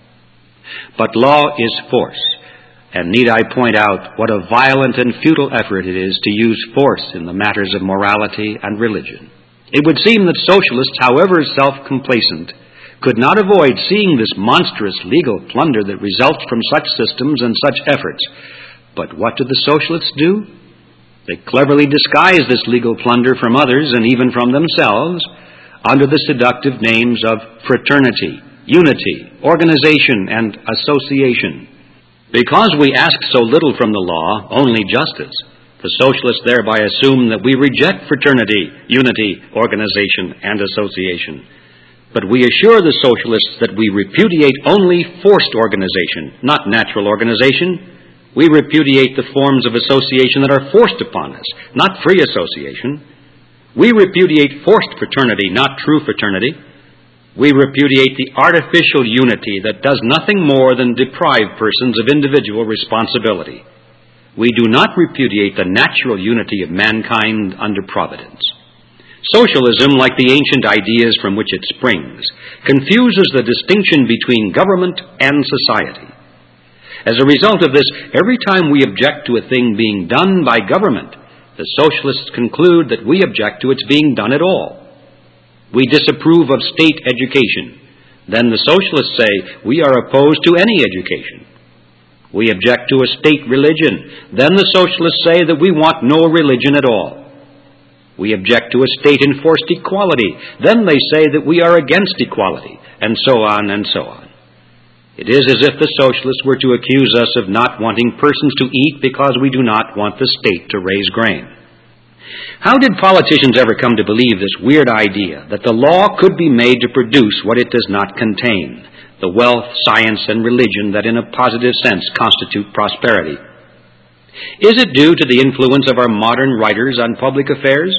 But law is force, and need I point out what a violent and futile effort it is to use force in the matters of morality and religion. It would seem that socialists, however self-complacent, could not avoid seeing this monstrous legal plunder that results from such systems and such efforts. But what do the socialists do? They cleverly disguise this legal plunder from others and even from themselves under the seductive names of fraternity, unity, organization, and association. Because we ask so little from the law, only justice, the socialists thereby assume that we reject fraternity, unity, organization, and association. But we assure the socialists that we repudiate only forced organization, not natural organization. We repudiate the forms of association that are forced upon us, not free association. We repudiate forced fraternity, not true fraternity. We repudiate the artificial unity that does nothing more than deprive persons of individual responsibility. We do not repudiate the natural unity of mankind under providence. Socialism, like the ancient ideas from which it springs, confuses the distinction between government and society. As a result of this, every time we object to a thing being done by government, the socialists conclude that we object to its being done at all. We disapprove of state education. Then the socialists say we are opposed to any education. We object to a state religion. Then the socialists say that we want no religion at all. We object to a state-enforced equality. Then they say that we are against equality, and so on and so on. It is as if the socialists were to accuse us of not wanting persons to eat because we do not want the state to raise grain. How did politicians ever come to believe this weird idea that the law could be made to produce what it does not contain, the wealth, science, and religion that in a positive sense constitute prosperity? Is it due to the influence of our modern writers on public affairs?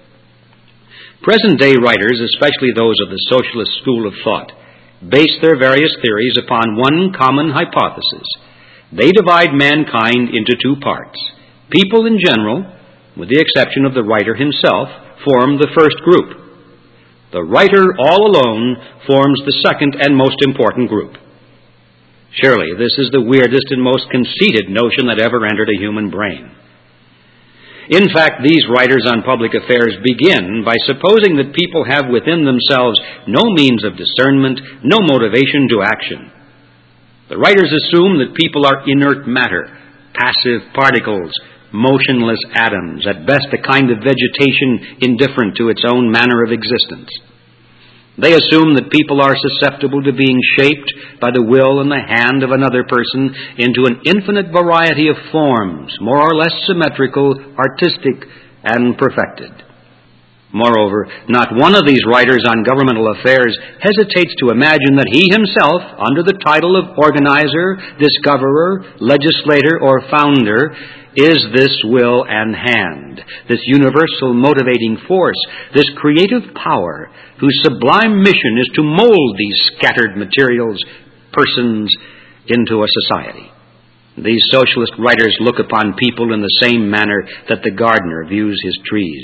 Present-day writers, especially those of the socialist school of thought, base their various theories upon one common hypothesis. They divide mankind into two parts. People in general, with the exception of the writer himself, form the first group. The writer all alone forms the second and most important group. Surely this is the weirdest and most conceited notion that ever entered a human brain. In fact, these writers on public affairs begin by supposing that people have within themselves no means of discernment, no motivation to action. The writers assume that people are inert matter, passive particles, motionless atoms, at best a kind of vegetation indifferent to its own manner of existence. They assume that people are susceptible to being shaped by the will and the hand of another person into an infinite variety of forms, more or less symmetrical, artistic, and perfected. Moreover, not one of these writers on governmental affairs hesitates to imagine that he himself, under the title of organizer, discoverer, legislator, or founder, is this will and hand, this universal motivating force, this creative power whose sublime mission is to mold these scattered materials, persons, into a society. These socialist writers look upon people in the same manner that the gardener views his trees.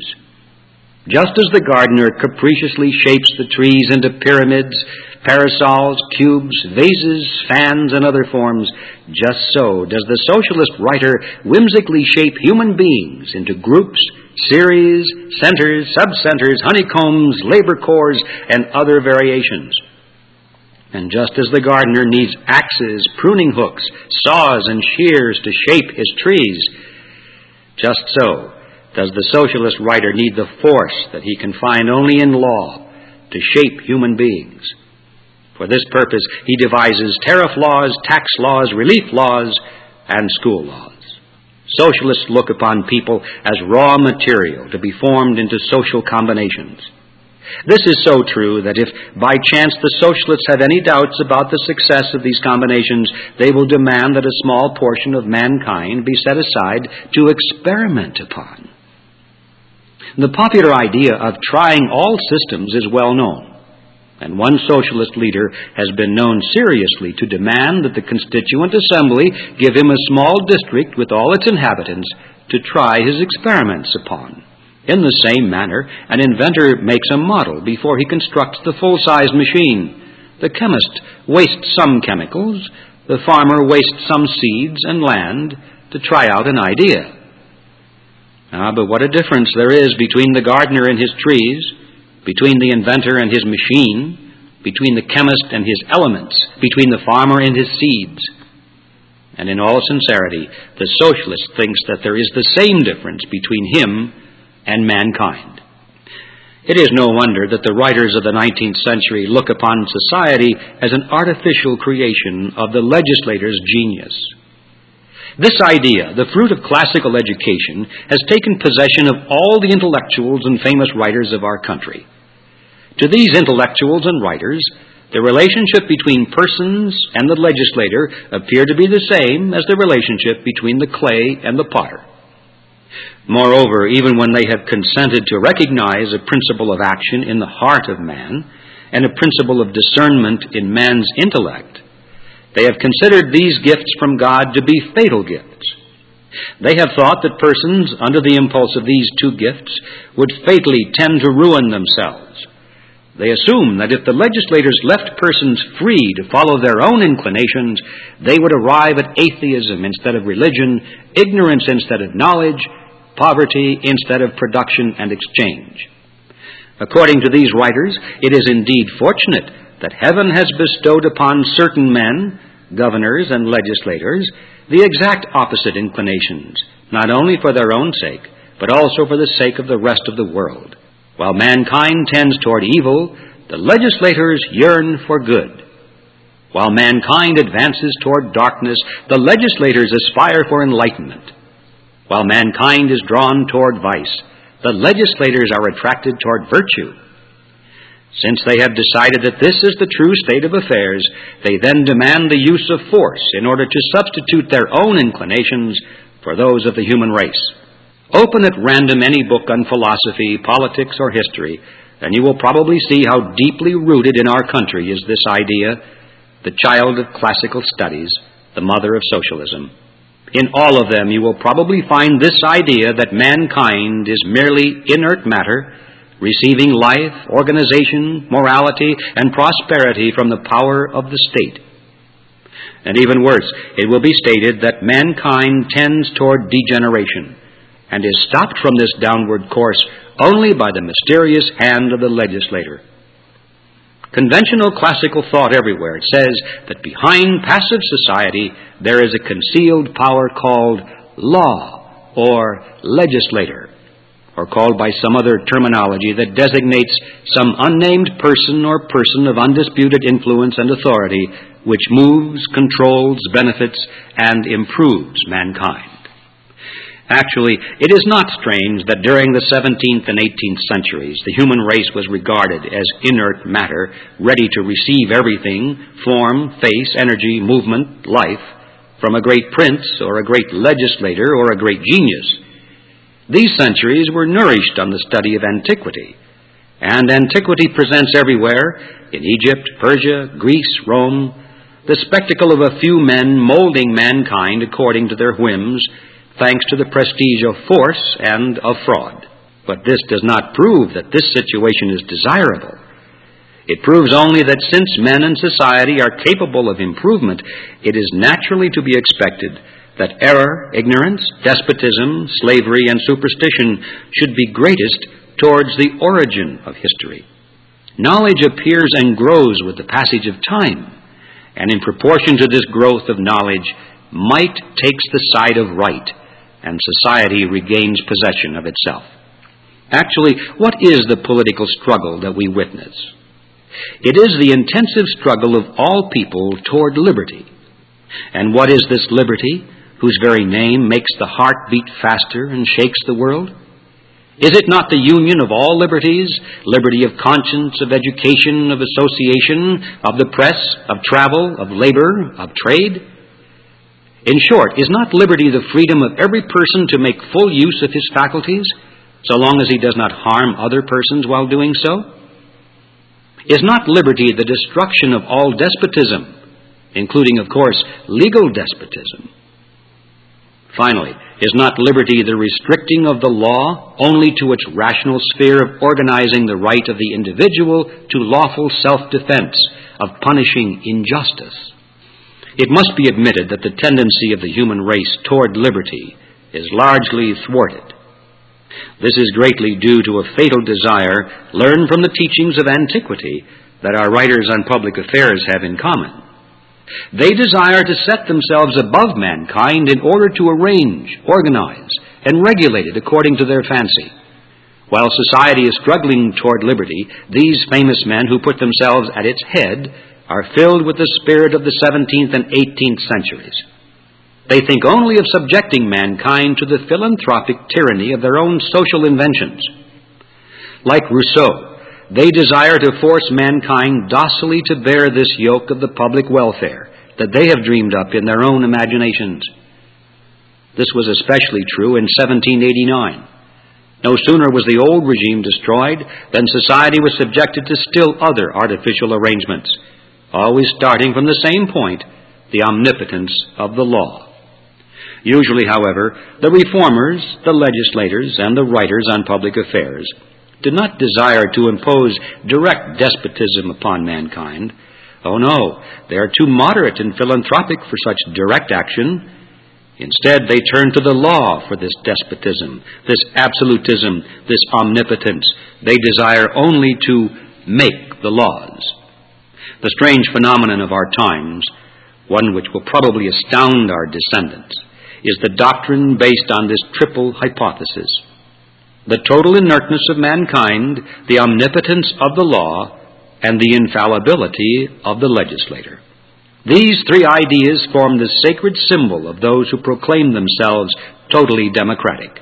Just as the gardener capriciously shapes the trees into pyramids, parasols, cubes, vases, fans, and other forms, just so does the socialist writer whimsically shape human beings into groups, series, centers, subcenters, honeycombs, labor corps, and other variations. And just as the gardener needs axes, pruning hooks, saws, and shears to shape his trees, just so does the socialist writer need the force that he can find only in law to shape human beings. For this purpose, he devises tariff laws, tax laws, relief laws, and school laws. Socialists look upon people as raw material to be formed into social combinations. This is so true that if by chance the socialists have any doubts about the success of these combinations, they will demand that a small portion of mankind be set aside to experiment upon. The popular idea of trying all systems is well known, and one socialist leader has been known seriously to demand that the Constituent Assembly give him a small district with all its inhabitants to try his experiments upon. In the same manner, an inventor makes a model before he constructs the full-size machine. The chemist wastes some chemicals, the farmer wastes some seeds and land to try out an idea. Ah, but what a difference there is between the gardener and his trees, between the inventor and his machine, between the chemist and his elements, between the farmer and his seeds. And in all sincerity, the socialist thinks that there is the same difference between him and mankind. It is no wonder that the writers of the nineteenth century look upon society as an artificial creation of the legislator's genius. This idea, the fruit of classical education, has taken possession of all the intellectuals and famous writers of our country. To these intellectuals and writers, the relationship between persons and the legislator appear to be the same as the relationship between the clay and the potter. Moreover, even when they have consented to recognize a principle of action in the heart of man and a principle of discernment in man's intellect, they have considered these gifts from God to be fatal gifts. They have thought that persons, under the impulse of these two gifts, would fatally tend to ruin themselves. They assume that if the legislators left persons free to follow their own inclinations, they would arrive at atheism instead of religion, ignorance instead of knowledge, poverty instead of production and exchange. According to these writers, it is indeed fortunate that heaven has bestowed upon certain men, governors and legislators, the exact opposite inclinations, not only for their own sake, but also for the sake of the rest of the world. While mankind tends toward evil, the legislators yearn for good. While mankind advances toward darkness, the legislators aspire for enlightenment. While mankind is drawn toward vice, the legislators are attracted toward virtue. Since they have decided that this is the true state of affairs, they then demand the use of force in order to substitute their own inclinations for those of the human race. Open at random any book on philosophy, politics, or history, and you will probably see how deeply rooted in our country is this idea, the child of classical studies, the mother of socialism. In all of them you will probably find this idea that mankind is merely inert matter, receiving life, organization, morality, and prosperity from the power of the state. And even worse, it will be stated that mankind tends toward degeneration, and is stopped from this downward course only by the mysterious hand of the legislator. Conventional classical thought everywhere says that behind passive society there is a concealed power called law or legislator, or called by some other terminology that designates some unnamed person or person of undisputed influence and authority which moves, controls, benefits, and improves mankind. Actually, it is not strange that during the seventeenth and eighteenth centuries the human race was regarded as inert matter, ready to receive everything, form, face, energy, movement, life, from a great prince or a great legislator or a great genius. These centuries were nourished on the study of antiquity, and antiquity presents everywhere, in Egypt, Persia, Greece, Rome, the spectacle of a few men molding mankind according to their whims, thanks to the prestige of force and of fraud. But this does not prove that this situation is desirable. It proves only that since men and society are capable of improvement, it is naturally to be expected that error, ignorance, despotism, slavery, and superstition should be greatest towards the origin of history. Knowledge appears and grows with the passage of time, and in proportion to this growth of knowledge, might takes the side of right, and society regains possession of itself. Actually, what is the political struggle that we witness? It is the intensive struggle of all people toward liberty. And what is this liberty, whose very name makes the heart beat faster and shakes the world? Is it not the union of all liberties, liberty of conscience, of education, of association, of the press, of travel, of labor, of trade? In short, is not liberty the freedom of every person to make full use of his faculties, so long as he does not harm other persons while doing so? Is not liberty the destruction of all despotism, including, of course, legal despotism? Finally, is not liberty the restricting of the law only to its rational sphere of organizing the right of the individual to lawful self-defense, of punishing injustice? It must be admitted that the tendency of the human race toward liberty is largely thwarted. This is greatly due to a fatal desire learned from the teachings of antiquity that our writers on public affairs have in common. They desire to set themselves above mankind in order to arrange, organize, and regulate it according to their fancy. While society is struggling toward liberty, these famous men who put themselves at its head are filled with the spirit of the seventeenth and eighteenth centuries. They think only of subjecting mankind to the philanthropic tyranny of their own social inventions. Like Rousseau, they desire to force mankind docilely to bear this yoke of the public welfare that they have dreamed up in their own imaginations. This was especially true in seventeen eighty-nine. No sooner was the old regime destroyed than society was subjected to still other artificial arrangements, always starting from the same point, the omnipotence of the law. Usually, however, the reformers, the legislators, and the writers on public affairs did not desire to impose direct despotism upon mankind. Oh no, they are too moderate and philanthropic for such direct action. Instead, they turn to the law for this despotism, this absolutism, this omnipotence. They desire only to make the laws. The strange phenomenon of our times, one which will probably astound our descendants, is the doctrine based on this triple hypothesis: the total inertness of mankind, the omnipotence of the law, and the infallibility of the legislator. These three ideas form the sacred symbol of those who proclaim themselves totally democratic.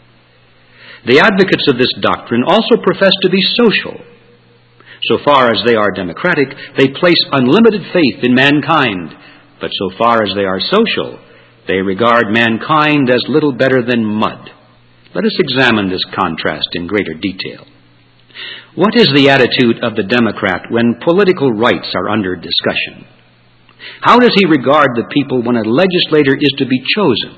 The advocates of this doctrine also profess to be social. So far as they are democratic, they place unlimited faith in mankind, but so far as they are social, they regard mankind as little better than mud. Let us examine this contrast in greater detail. What is the attitude of the Democrat when political rights are under discussion? How does he regard the people when a legislator is to be chosen?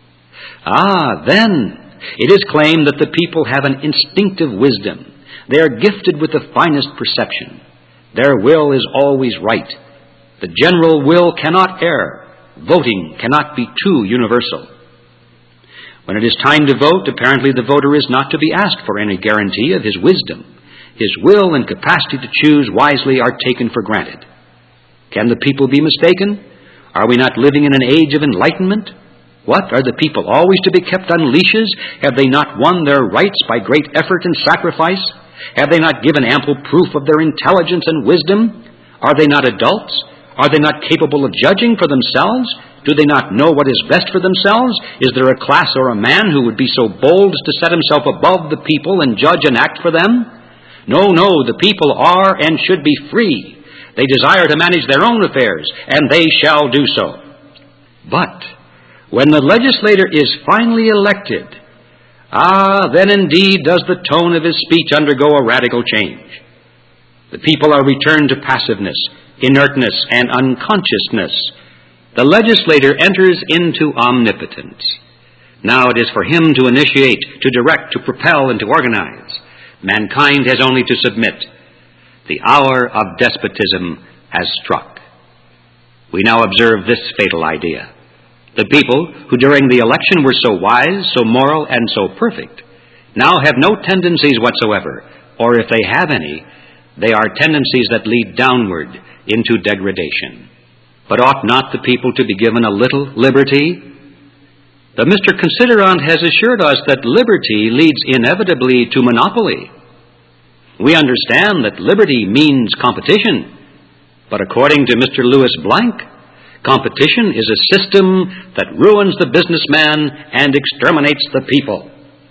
Ah, then, it is claimed that the people have an instinctive wisdom. They are gifted with the finest perception. Their will is always right. The general will cannot err. Voting cannot be too universal. When it is time to vote, apparently the voter is not to be asked for any guarantee of his wisdom. His will and capacity to choose wisely are taken for granted. Can the people be mistaken? Are we not living in an age of enlightenment? What? Are the people always to be kept on leashes? Have they not won their rights by great effort and sacrifice? Have they not given ample proof of their intelligence and wisdom? Are they not adults? Are they not capable of judging for themselves? Do they not know what is best for themselves? Is there a class or a man who would be so bold as to set himself above the people and judge and act for them? No, no, the people are and should be free. They desire to manage their own affairs, and they shall do so. But when the legislator is finally elected, ah, then indeed does the tone of his speech undergo a radical change. The people are returned to passiveness, inertness, and unconsciousness. The legislator enters into omnipotence. Now it is for him to initiate, to direct, to propel, and to organize. Mankind has only to submit. The hour of despotism has struck. We now observe this fatal idea. The people, who during the election were so wise, so moral, and so perfect, now have no tendencies whatsoever, or if they have any, they are tendencies that lead downward into degradation. But ought not the people to be given a little liberty? The Mister Considerant has assured us that liberty leads inevitably to monopoly. We understand that liberty means competition, but according to Mister Lewis Blank, competition is a system that ruins the businessman and exterminates the people.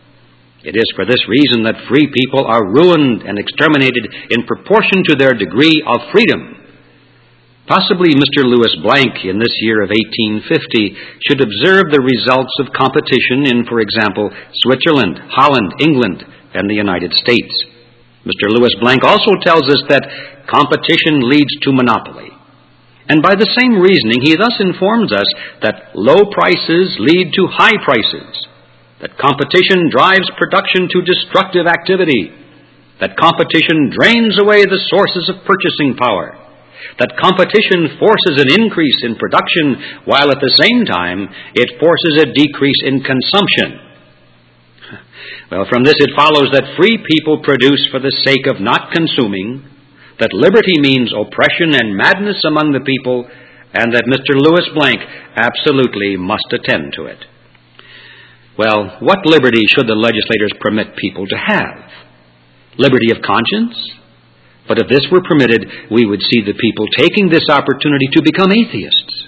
It is for this reason that free people are ruined and exterminated in proportion to their degree of freedom. Possibly Mister Lewis Blank in this year of eighteen fifty should observe the results of competition in, for example, Switzerland, Holland, England, and the United States. Mister Lewis Blank also tells us that competition leads to monopoly. And by the same reasoning, he thus informs us that low prices lead to high prices, that competition drives production to destructive activity, that competition drains away the sources of purchasing power, that competition forces an increase in production while at the same time it forces a decrease in consumption. Well, from this it follows that free people produce for the sake of not consuming, that liberty means oppression and madness among the people, and that Mister Lewis Blank absolutely must attend to it. Well, what liberty should the legislators permit people to have? Liberty of conscience? But if this were permitted, we would see the people taking this opportunity to become atheists.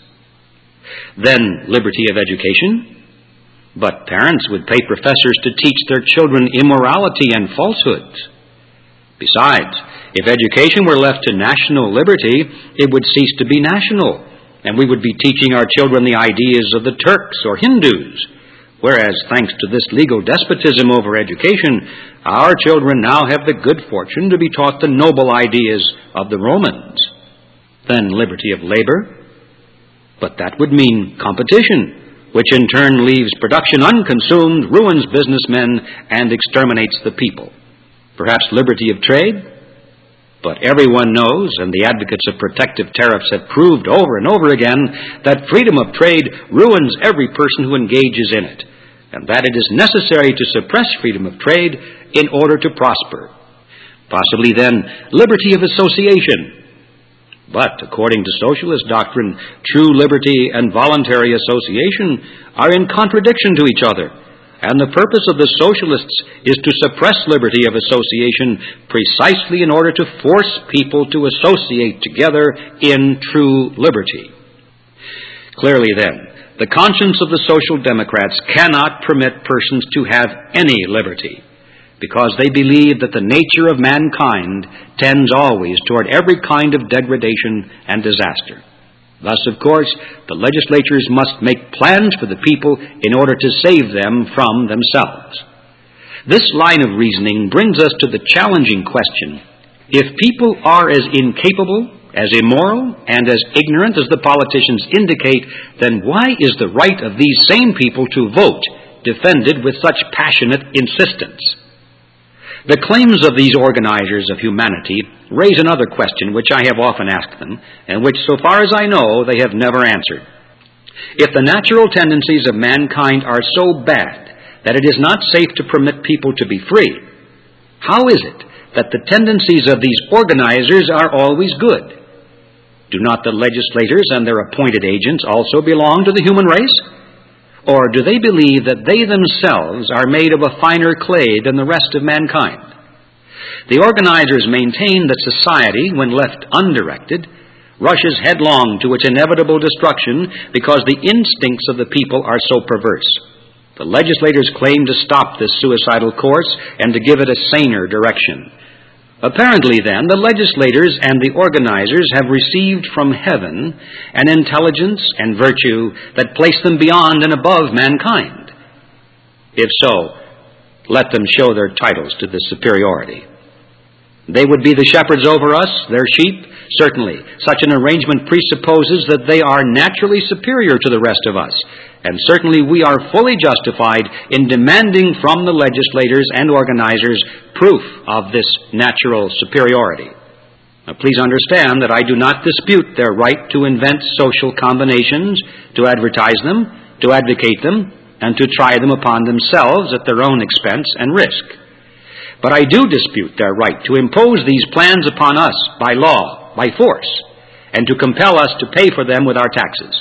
Then liberty of education? But parents would pay professors to teach their children immorality and falsehoods. Besides, if education were left to national liberty, it would cease to be national, and we would be teaching our children the ideas of the Turks or Hindus. Whereas, thanks to this legal despotism over education, our children now have the good fortune to be taught the noble ideas of the Romans. Then liberty of labor? But that would mean competition, which in turn leaves production unconsumed, ruins businessmen, and exterminates the people. Perhaps liberty of trade? But everyone knows, and the advocates of protective tariffs have proved over and over again, that freedom of trade ruins every person who engages in it, and that it is necessary to suppress freedom of trade in order to prosper. Possibly then, liberty of association. But according to socialist doctrine, true liberty and voluntary association are in contradiction to each other, and the purpose of the socialists is to suppress liberty of association precisely in order to force people to associate together in true liberty. Clearly then, the conscience of the social democrats cannot permit persons to have any liberty, because they believe that the nature of mankind tends always toward every kind of degradation and disaster. Thus, of course, the legislatures must make plans for the people in order to save them from themselves. This line of reasoning brings us to the challenging question: if people are as incapable, as immoral, and as ignorant as the politicians indicate, then why is the right of these same people to vote defended with such passionate insistence? The claims of these organizers of humanity raise another question which I have often asked them, and which, so far as I know, they have never answered. If the natural tendencies of mankind are so bad that it is not safe to permit people to be free, how is it that the tendencies of these organizers are always good? Do not the legislators and their appointed agents also belong to the human race? Or do they believe that they themselves are made of a finer clay than the rest of mankind? The organizers maintain that society, when left undirected, rushes headlong to its inevitable destruction because the instincts of the people are so perverse. The legislators claim to stop this suicidal course and to give it a saner direction. Apparently, then, the legislators and the organizers have received from heaven an intelligence and virtue that place them beyond and above mankind. If so, let them show their titles to this superiority. They would be the shepherds over us, their sheep? Certainly, such an arrangement presupposes that they are naturally superior to the rest of us, and certainly we are fully justified in demanding from the legislators and organizers proof of this natural superiority. Now, please understand that I do not dispute their right to invent social combinations, to advertise them, to advocate them, and to try them upon themselves at their own expense and risk. But I do dispute their right to impose these plans upon us by law, by force, and to compel us to pay for them with our taxes.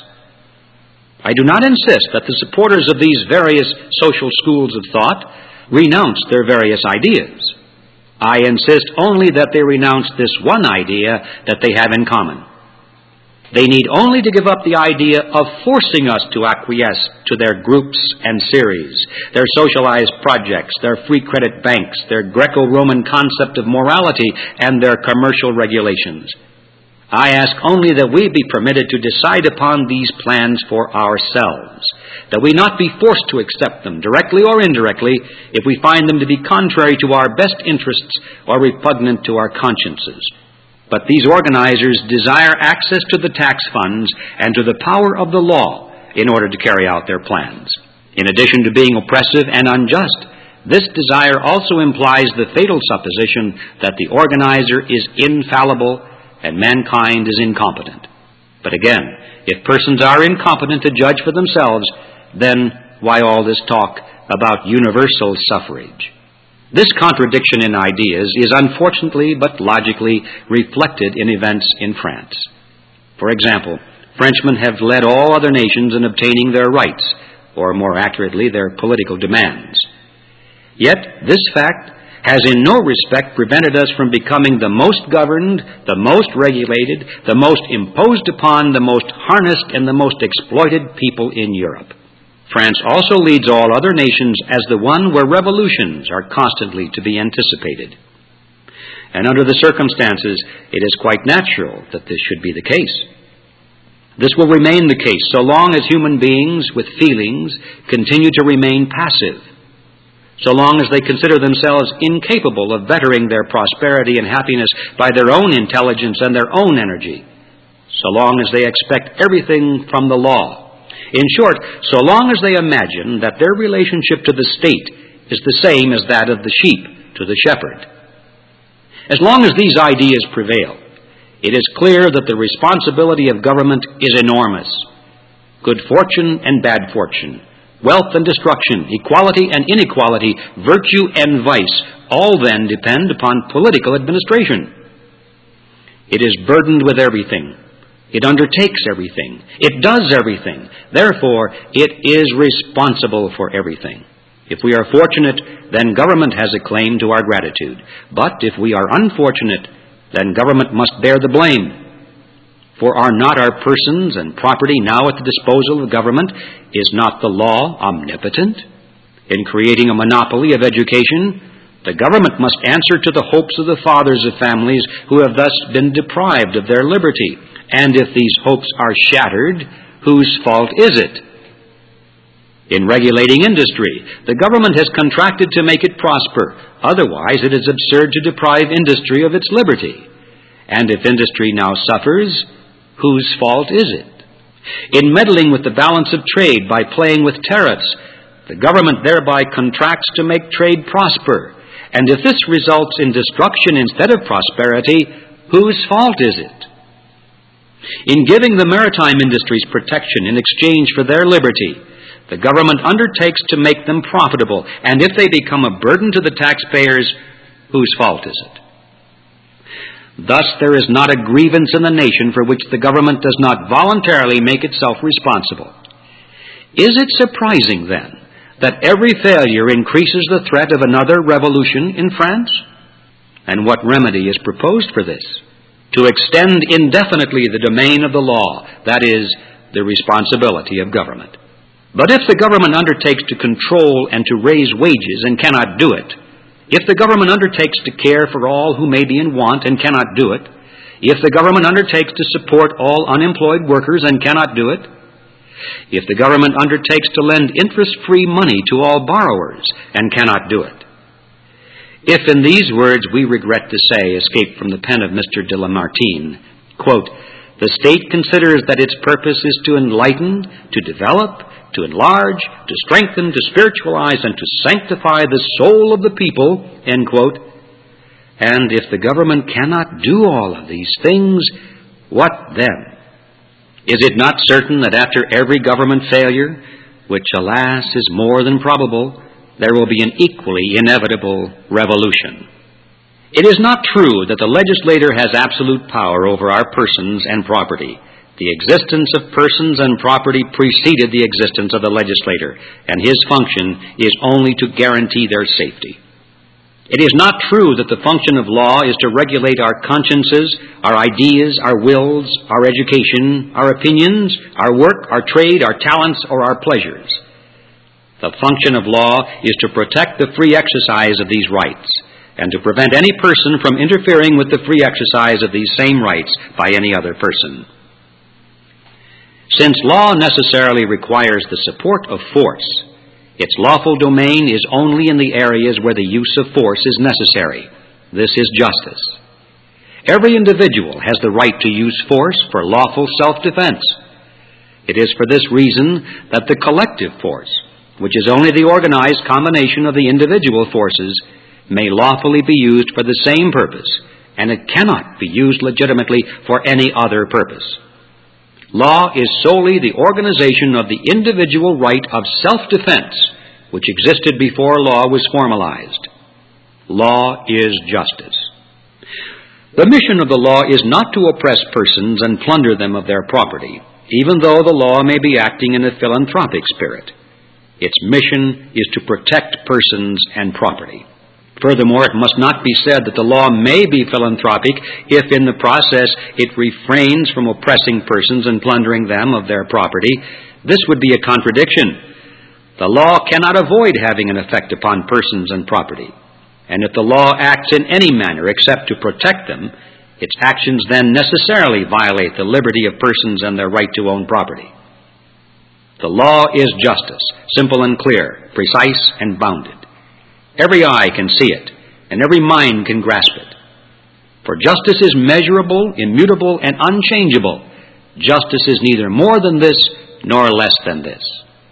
I do not insist that the supporters of these various social schools of thought renounce their various ideas. I insist only that they renounce this one idea that they have in common. They need only to give up the idea of forcing us to acquiesce to their groups and series, their socialized projects, their free credit banks, their Greco-Roman concept of morality, and their commercial regulations. I ask only that we be permitted to decide upon these plans for ourselves, that we not be forced to accept them, directly or indirectly, if we find them to be contrary to our best interests or repugnant to our consciences. But these organizers desire access to the tax funds and to the power of the law in order to carry out their plans. In addition to being oppressive and unjust, this desire also implies the fatal supposition that the organizer is infallible and mankind is incompetent. But again, if persons are incompetent to judge for themselves, then why all this talk about universal suffrage? This contradiction in ideas is unfortunately but logically reflected in events in France. For example, Frenchmen have led all other nations in obtaining their rights, or more accurately, their political demands. Yet, this fact has in no respect prevented us from becoming the most governed, the most regulated, the most imposed upon, the most harnessed, and the most exploited people in Europe. France also leads all other nations as the one where revolutions are constantly to be anticipated. And under the circumstances, it is quite natural that this should be the case. This will remain the case so long as human beings with feelings continue to remain passive, so long as they consider themselves incapable of bettering their prosperity and happiness by their own intelligence and their own energy, so long as they expect everything from the law. In short, so long as they imagine that their relationship to the state is the same as that of the sheep to the shepherd. As long as these ideas prevail, it is clear that the responsibility of government is enormous. Good fortune and bad fortune, wealth and destruction, equality and inequality, virtue and vice, all then depend upon political administration. It is burdened with everything. It undertakes everything. It does everything. Therefore, it is responsible for everything. If we are fortunate, then government has a claim to our gratitude. But if we are unfortunate, then government must bear the blame. For are not our persons and property now at the disposal of government? Is not the law omnipotent? In creating a monopoly of education, the government must answer to the hopes of the fathers of families who have thus been deprived of their liberty. And if these hopes are shattered, whose fault is it? In regulating industry, the government has contracted to make it prosper. Otherwise, it is absurd to deprive industry of its liberty. And if industry now suffers, whose fault is it? In meddling with the balance of trade by playing with tariffs, the government thereby contracts to make trade prosper. And if this results in destruction instead of prosperity, whose fault is it? In giving the maritime industries protection in exchange for their liberty, the government undertakes to make them profitable, and if they become a burden to the taxpayers, whose fault is it? Thus, there is not a grievance in the nation for which the government does not voluntarily make itself responsible. Is it surprising, then, that every failure increases the threat of another revolution in France? And what remedy is proposed for this? To extend indefinitely the domain of the law, that is, the responsibility of government. But if the government undertakes to control and to raise wages and cannot do it, if the government undertakes to care for all who may be in want and cannot do it, if the government undertakes to support all unemployed workers and cannot do it, if the government undertakes to lend interest-free money to all borrowers and cannot do it, if in these words we regret to say, escaped from the pen of Mister de Lamartine, quote, the state considers that its purpose is to enlighten, to develop, to enlarge, to strengthen, to spiritualize, and to sanctify the soul of the people, end quote. And if the government cannot do all of these things, what then? Is it not certain that after every government failure, which alas is more than probable, there will be an equally inevitable revolution? It is not true that the legislator has absolute power over our persons and property. The existence of persons and property preceded the existence of the legislator, and his function is only to guarantee their safety. It is not true that the function of law is to regulate our consciences, our ideas, our wills, our education, our opinions, our work, our trade, our talents, or our pleasures. The function of law is to protect the free exercise of these rights, and to prevent any person from interfering with the free exercise of these same rights by any other person. Since law necessarily requires the support of force, its lawful domain is only in the areas where the use of force is necessary. This is justice. Every individual has the right to use force for lawful self-defense. It is for this reason that the collective force, which is only the organized combination of the individual forces, may lawfully be used for the same purpose, and it cannot be used legitimately for any other purpose. Law is solely the organization of the individual right of self-defense, which existed before law was formalized. Law is justice. The mission of the law is not to oppress persons and plunder them of their property, even though the law may be acting in a philanthropic spirit. Its mission is to protect persons and property. Furthermore, it must not be said that the law may be philanthropic if in the process it refrains from oppressing persons and plundering them of their property. This would be a contradiction. The law cannot avoid having an effect upon persons and property. And if the law acts in any manner except to protect them, its actions then necessarily violate the liberty of persons and their right to own property. The law is justice, simple and clear, precise and bounded. Every eye can see it, and every mind can grasp it. For justice is measurable, immutable, and unchangeable. Justice is neither more than this, nor less than this.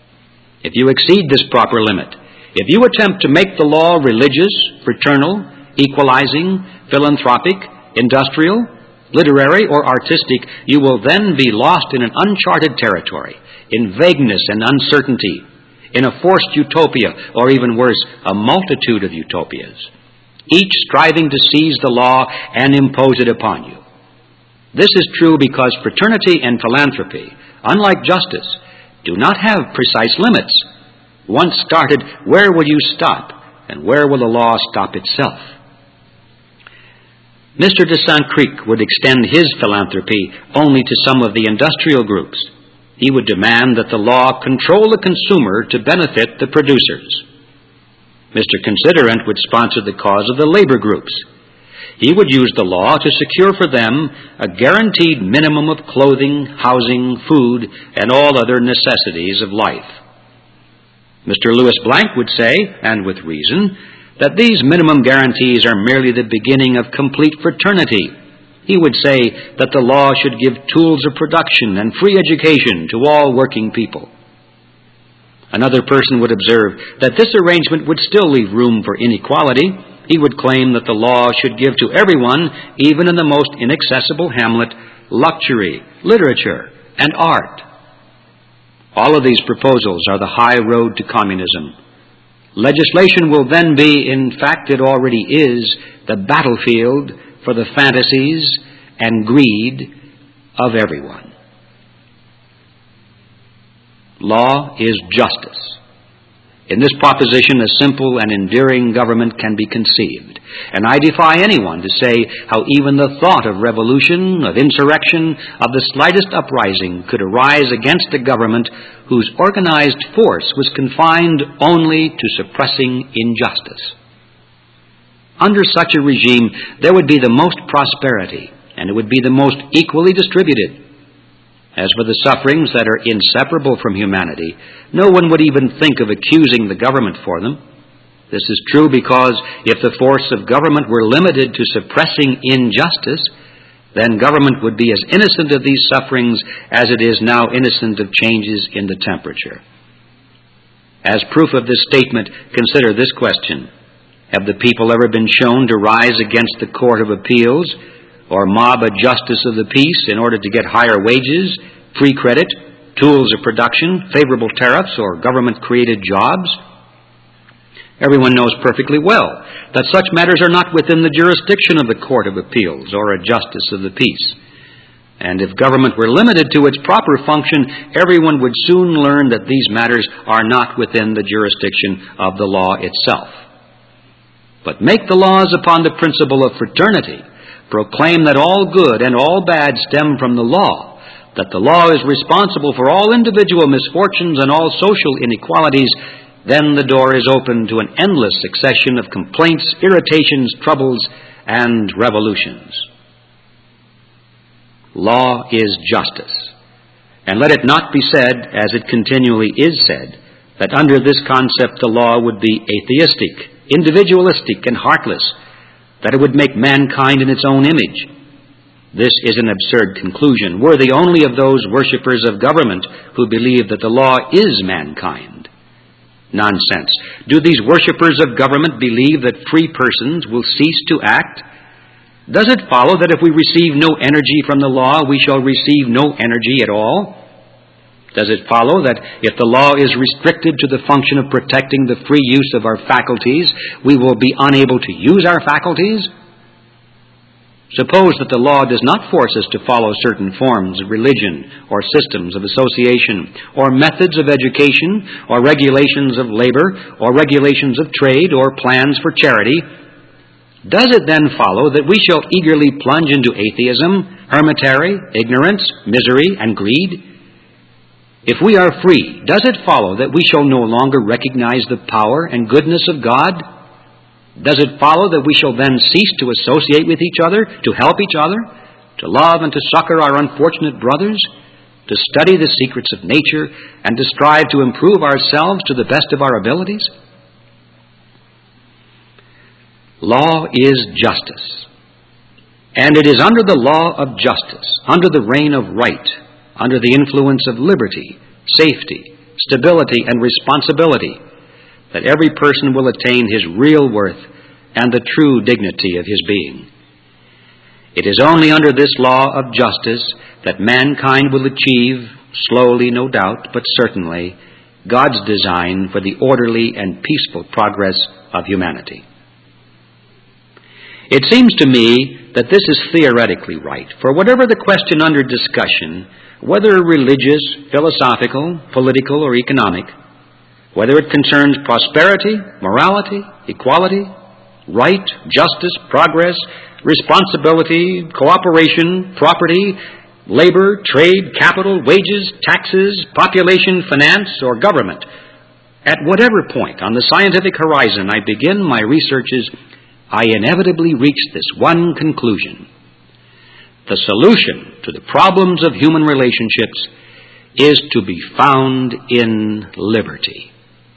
If you exceed this proper limit, if you attempt to make the law religious, fraternal, equalizing, philanthropic, industrial, literary, or artistic, you will then be lost in an uncharted territory, in vagueness and uncertainty, in a forced utopia, or even worse, a multitude of utopias, each striving to seize the law and impose it upon you. This is true because fraternity and philanthropy, unlike justice, do not have precise limits. Once started, where will you stop, and where will the law stop itself? Mister de Saint Cricq would extend his philanthropy only to some of the industrial groups. He would demand that the law control the consumer to benefit the producers. Mister Considerant would sponsor the cause of the labor groups. He would use the law to secure for them a guaranteed minimum of clothing, housing, food, and all other necessities of life. Mister Louis Blanc would say, and with reason, that these minimum guarantees are merely the beginning of complete fraternity. He would say that the law should give tools of production and free education to all working people. Another person would observe that this arrangement would still leave room for inequality. He would claim that the law should give to everyone, even in the most inaccessible hamlet, luxury, literature, and art. All of these proposals are the high road to communism. Legislation will then be, in fact it already is, the battlefield for the fantasies and greed of everyone. Law is justice. In this proposition, a simple and enduring government can be conceived. And I defy anyone to say how even the thought of revolution, of insurrection, of the slightest uprising could arise against a government whose organized force was confined only to suppressing injustice. Under such a regime, there would be the most prosperity, and it would be the most equally distributed. As for the sufferings that are inseparable from humanity, no one would even think of accusing the government for them. This is true because if the force of government were limited to suppressing injustice, then government would be as innocent of these sufferings as it is now innocent of changes in the temperature. As proof of this statement, consider this question. Have the people ever been shown to rise against the Court of Appeals or mob a justice of the peace in order to get higher wages, free credit, tools of production, favorable tariffs, or government-created jobs? Everyone knows perfectly well that such matters are not within the jurisdiction of the Court of Appeals or a justice of the peace. And if government were limited to its proper function, everyone would soon learn that these matters are not within the jurisdiction of the law itself. But make the laws upon the principle of fraternity, proclaim that all good and all bad stem from the law, that the law is responsible for all individual misfortunes and all social inequalities, then the door is open to an endless succession of complaints, irritations, troubles, and revolutions. Law is justice. And let it not be said, as it continually is said, that under this concept the law would be atheistic, individualistic, and heartless, that it would make mankind in its own image. This is an absurd conclusion, worthy only of those worshippers of government who believe that the law is mankind. Nonsense. Do these worshippers of government believe that free persons will cease to act? Does it follow that if we receive no energy from the law, we shall receive no energy at all? Does it follow that if the law is restricted to the function of protecting the free use of our faculties, we will be unable to use our faculties? Suppose that the law does not force us to follow certain forms of religion or systems of association or methods of education or regulations of labor or regulations of trade or plans for charity. Does it then follow that we shall eagerly plunge into atheism, hermitary, ignorance, misery, and greed? If we are free, does it follow that we shall no longer recognize the power and goodness of God? Does it follow that we shall then cease to associate with each other, to help each other, to love and to succor our unfortunate brothers, to study the secrets of nature, and to strive to improve ourselves to the best of our abilities? Law is justice. And it is under the law of justice, under the reign of right, under the influence of liberty, safety, stability, and responsibility, that every person will attain his real worth and the true dignity of his being. It is only under this law of justice that mankind will achieve, slowly no doubt, but certainly, God's design for the orderly and peaceful progress of humanity. It seems to me that this is theoretically right, for whatever the question under discussion, whether religious, philosophical, political, or economic, whether it concerns prosperity, morality, equality, right, justice, progress, responsibility, cooperation, property, labor, trade, capital, wages, taxes, population, finance, or government, at whatever point on the scientific horizon I begin my researches, I inevitably reach this one conclusion. The solution to the problems of human relationships is to be found in liberty.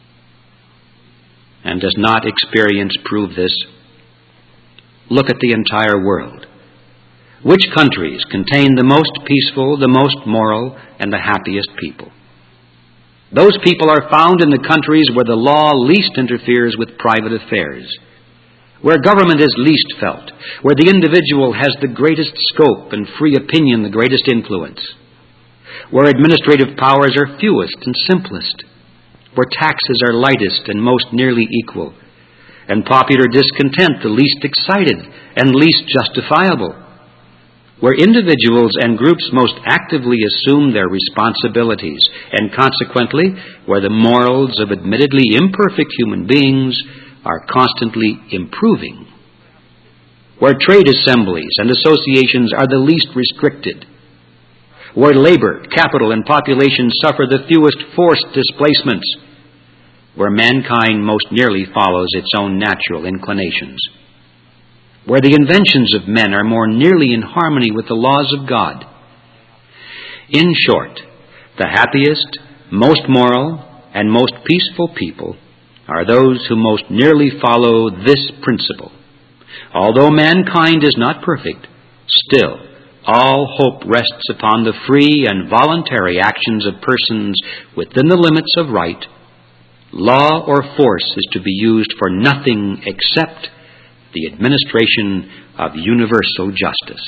And does not experience prove this? Look at the entire world. Which countries contain the most peaceful, the most moral, and the happiest people? Those people are found in the countries where the law least interferes with private affairs, where government is least felt, where the individual has the greatest scope and free opinion the greatest influence, where administrative powers are fewest and simplest, where taxes are lightest and most nearly equal, and popular discontent the least excited and least justifiable, where individuals and groups most actively assume their responsibilities, and consequently where the morals of admittedly imperfect human beings are constantly improving, where trade assemblies and associations are the least restricted, where labor, capital, and population suffer the fewest forced displacements, where mankind most nearly follows its own natural inclinations, where the inventions of men are more nearly in harmony with the laws of God. In short, the happiest, most moral, and most peaceful people are those who most nearly follow this principle. Although mankind is not perfect, still all hope rests upon the free and voluntary actions of persons within the limits of right. Law or force is to be used for nothing except the administration of universal justice.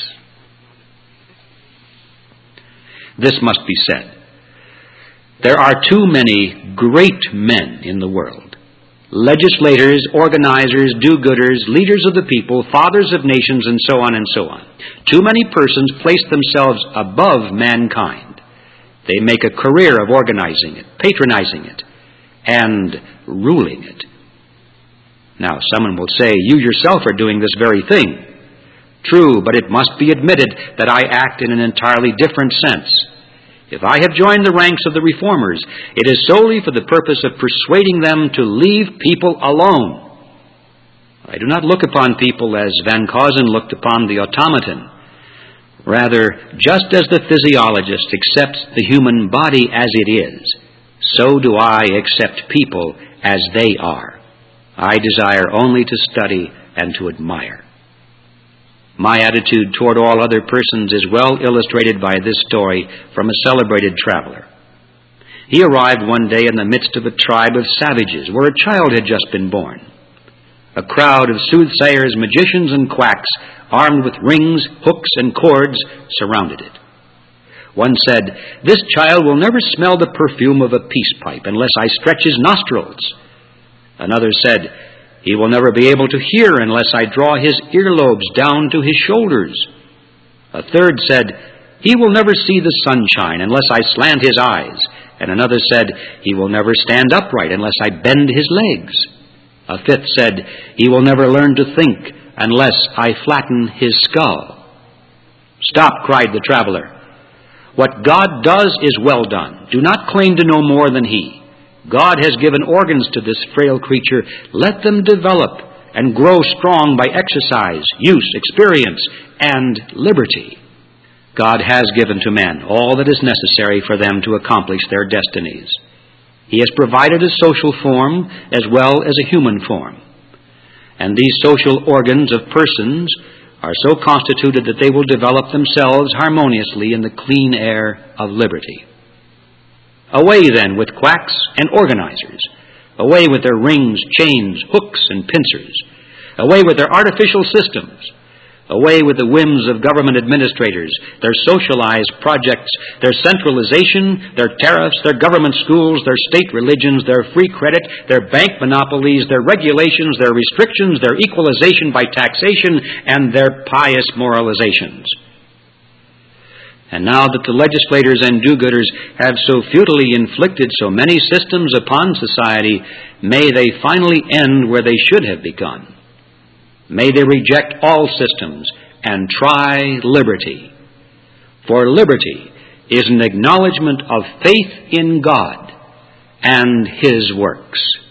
This must be said. There are too many great men in the world. Legislators, organizers, do-gooders, leaders of the people, fathers of nations, and so on and so on. Too many persons place themselves above mankind. They make a career of organizing it, patronizing it, and ruling it. Now, someone will say, you yourself are doing this very thing. True, but it must be admitted that I act in an entirely different sense. If I have joined the ranks of the reformers, it is solely for the purpose of persuading them to leave people alone. I do not look upon people as Van Causen looked upon the automaton. Rather, just as the physiologist accepts the human body as it is, so do I accept people as they are. I desire only to study and to admire. My attitude toward all other persons is well illustrated by this story from a celebrated traveler. He arrived one day in the midst of a tribe of savages where a child had just been born. A crowd of soothsayers, magicians, and quacks, armed with rings, hooks, and cords, surrounded it. One said, "This child will never smell the perfume of a peace pipe unless I stretch his nostrils." Another said, "He will never be able to hear unless I draw his earlobes down to his shoulders." A third said, "He will never see the sunshine unless I slant his eyes." And another said, "He will never stand upright unless I bend his legs." A fifth said, "He will never learn to think unless I flatten his skull." "Stop," cried the traveler. "What God does is well done. Do not claim to know more than He. God has given organs to this frail creature. Let them develop and grow strong by exercise, use, experience, and liberty. God has given to men all that is necessary for them to accomplish their destinies. He has provided a social form as well as a human form. And these social organs of persons are so constituted that they will develop themselves harmoniously in the clean air of liberty. Away then with quacks and organizers. Away with their rings, chains, hooks, and pincers. Away with their artificial systems. Away with the whims of government administrators, their socialized projects, their centralization, their tariffs, their government schools, their state religions, their free credit, their bank monopolies, their regulations, their restrictions, their equalization by taxation, and their pious moralizations. And now that the legislators and do-gooders have so futilely inflicted so many systems upon society, may they finally end where they should have begun. May they reject all systems and try liberty. For liberty is an acknowledgement of faith in God and His works.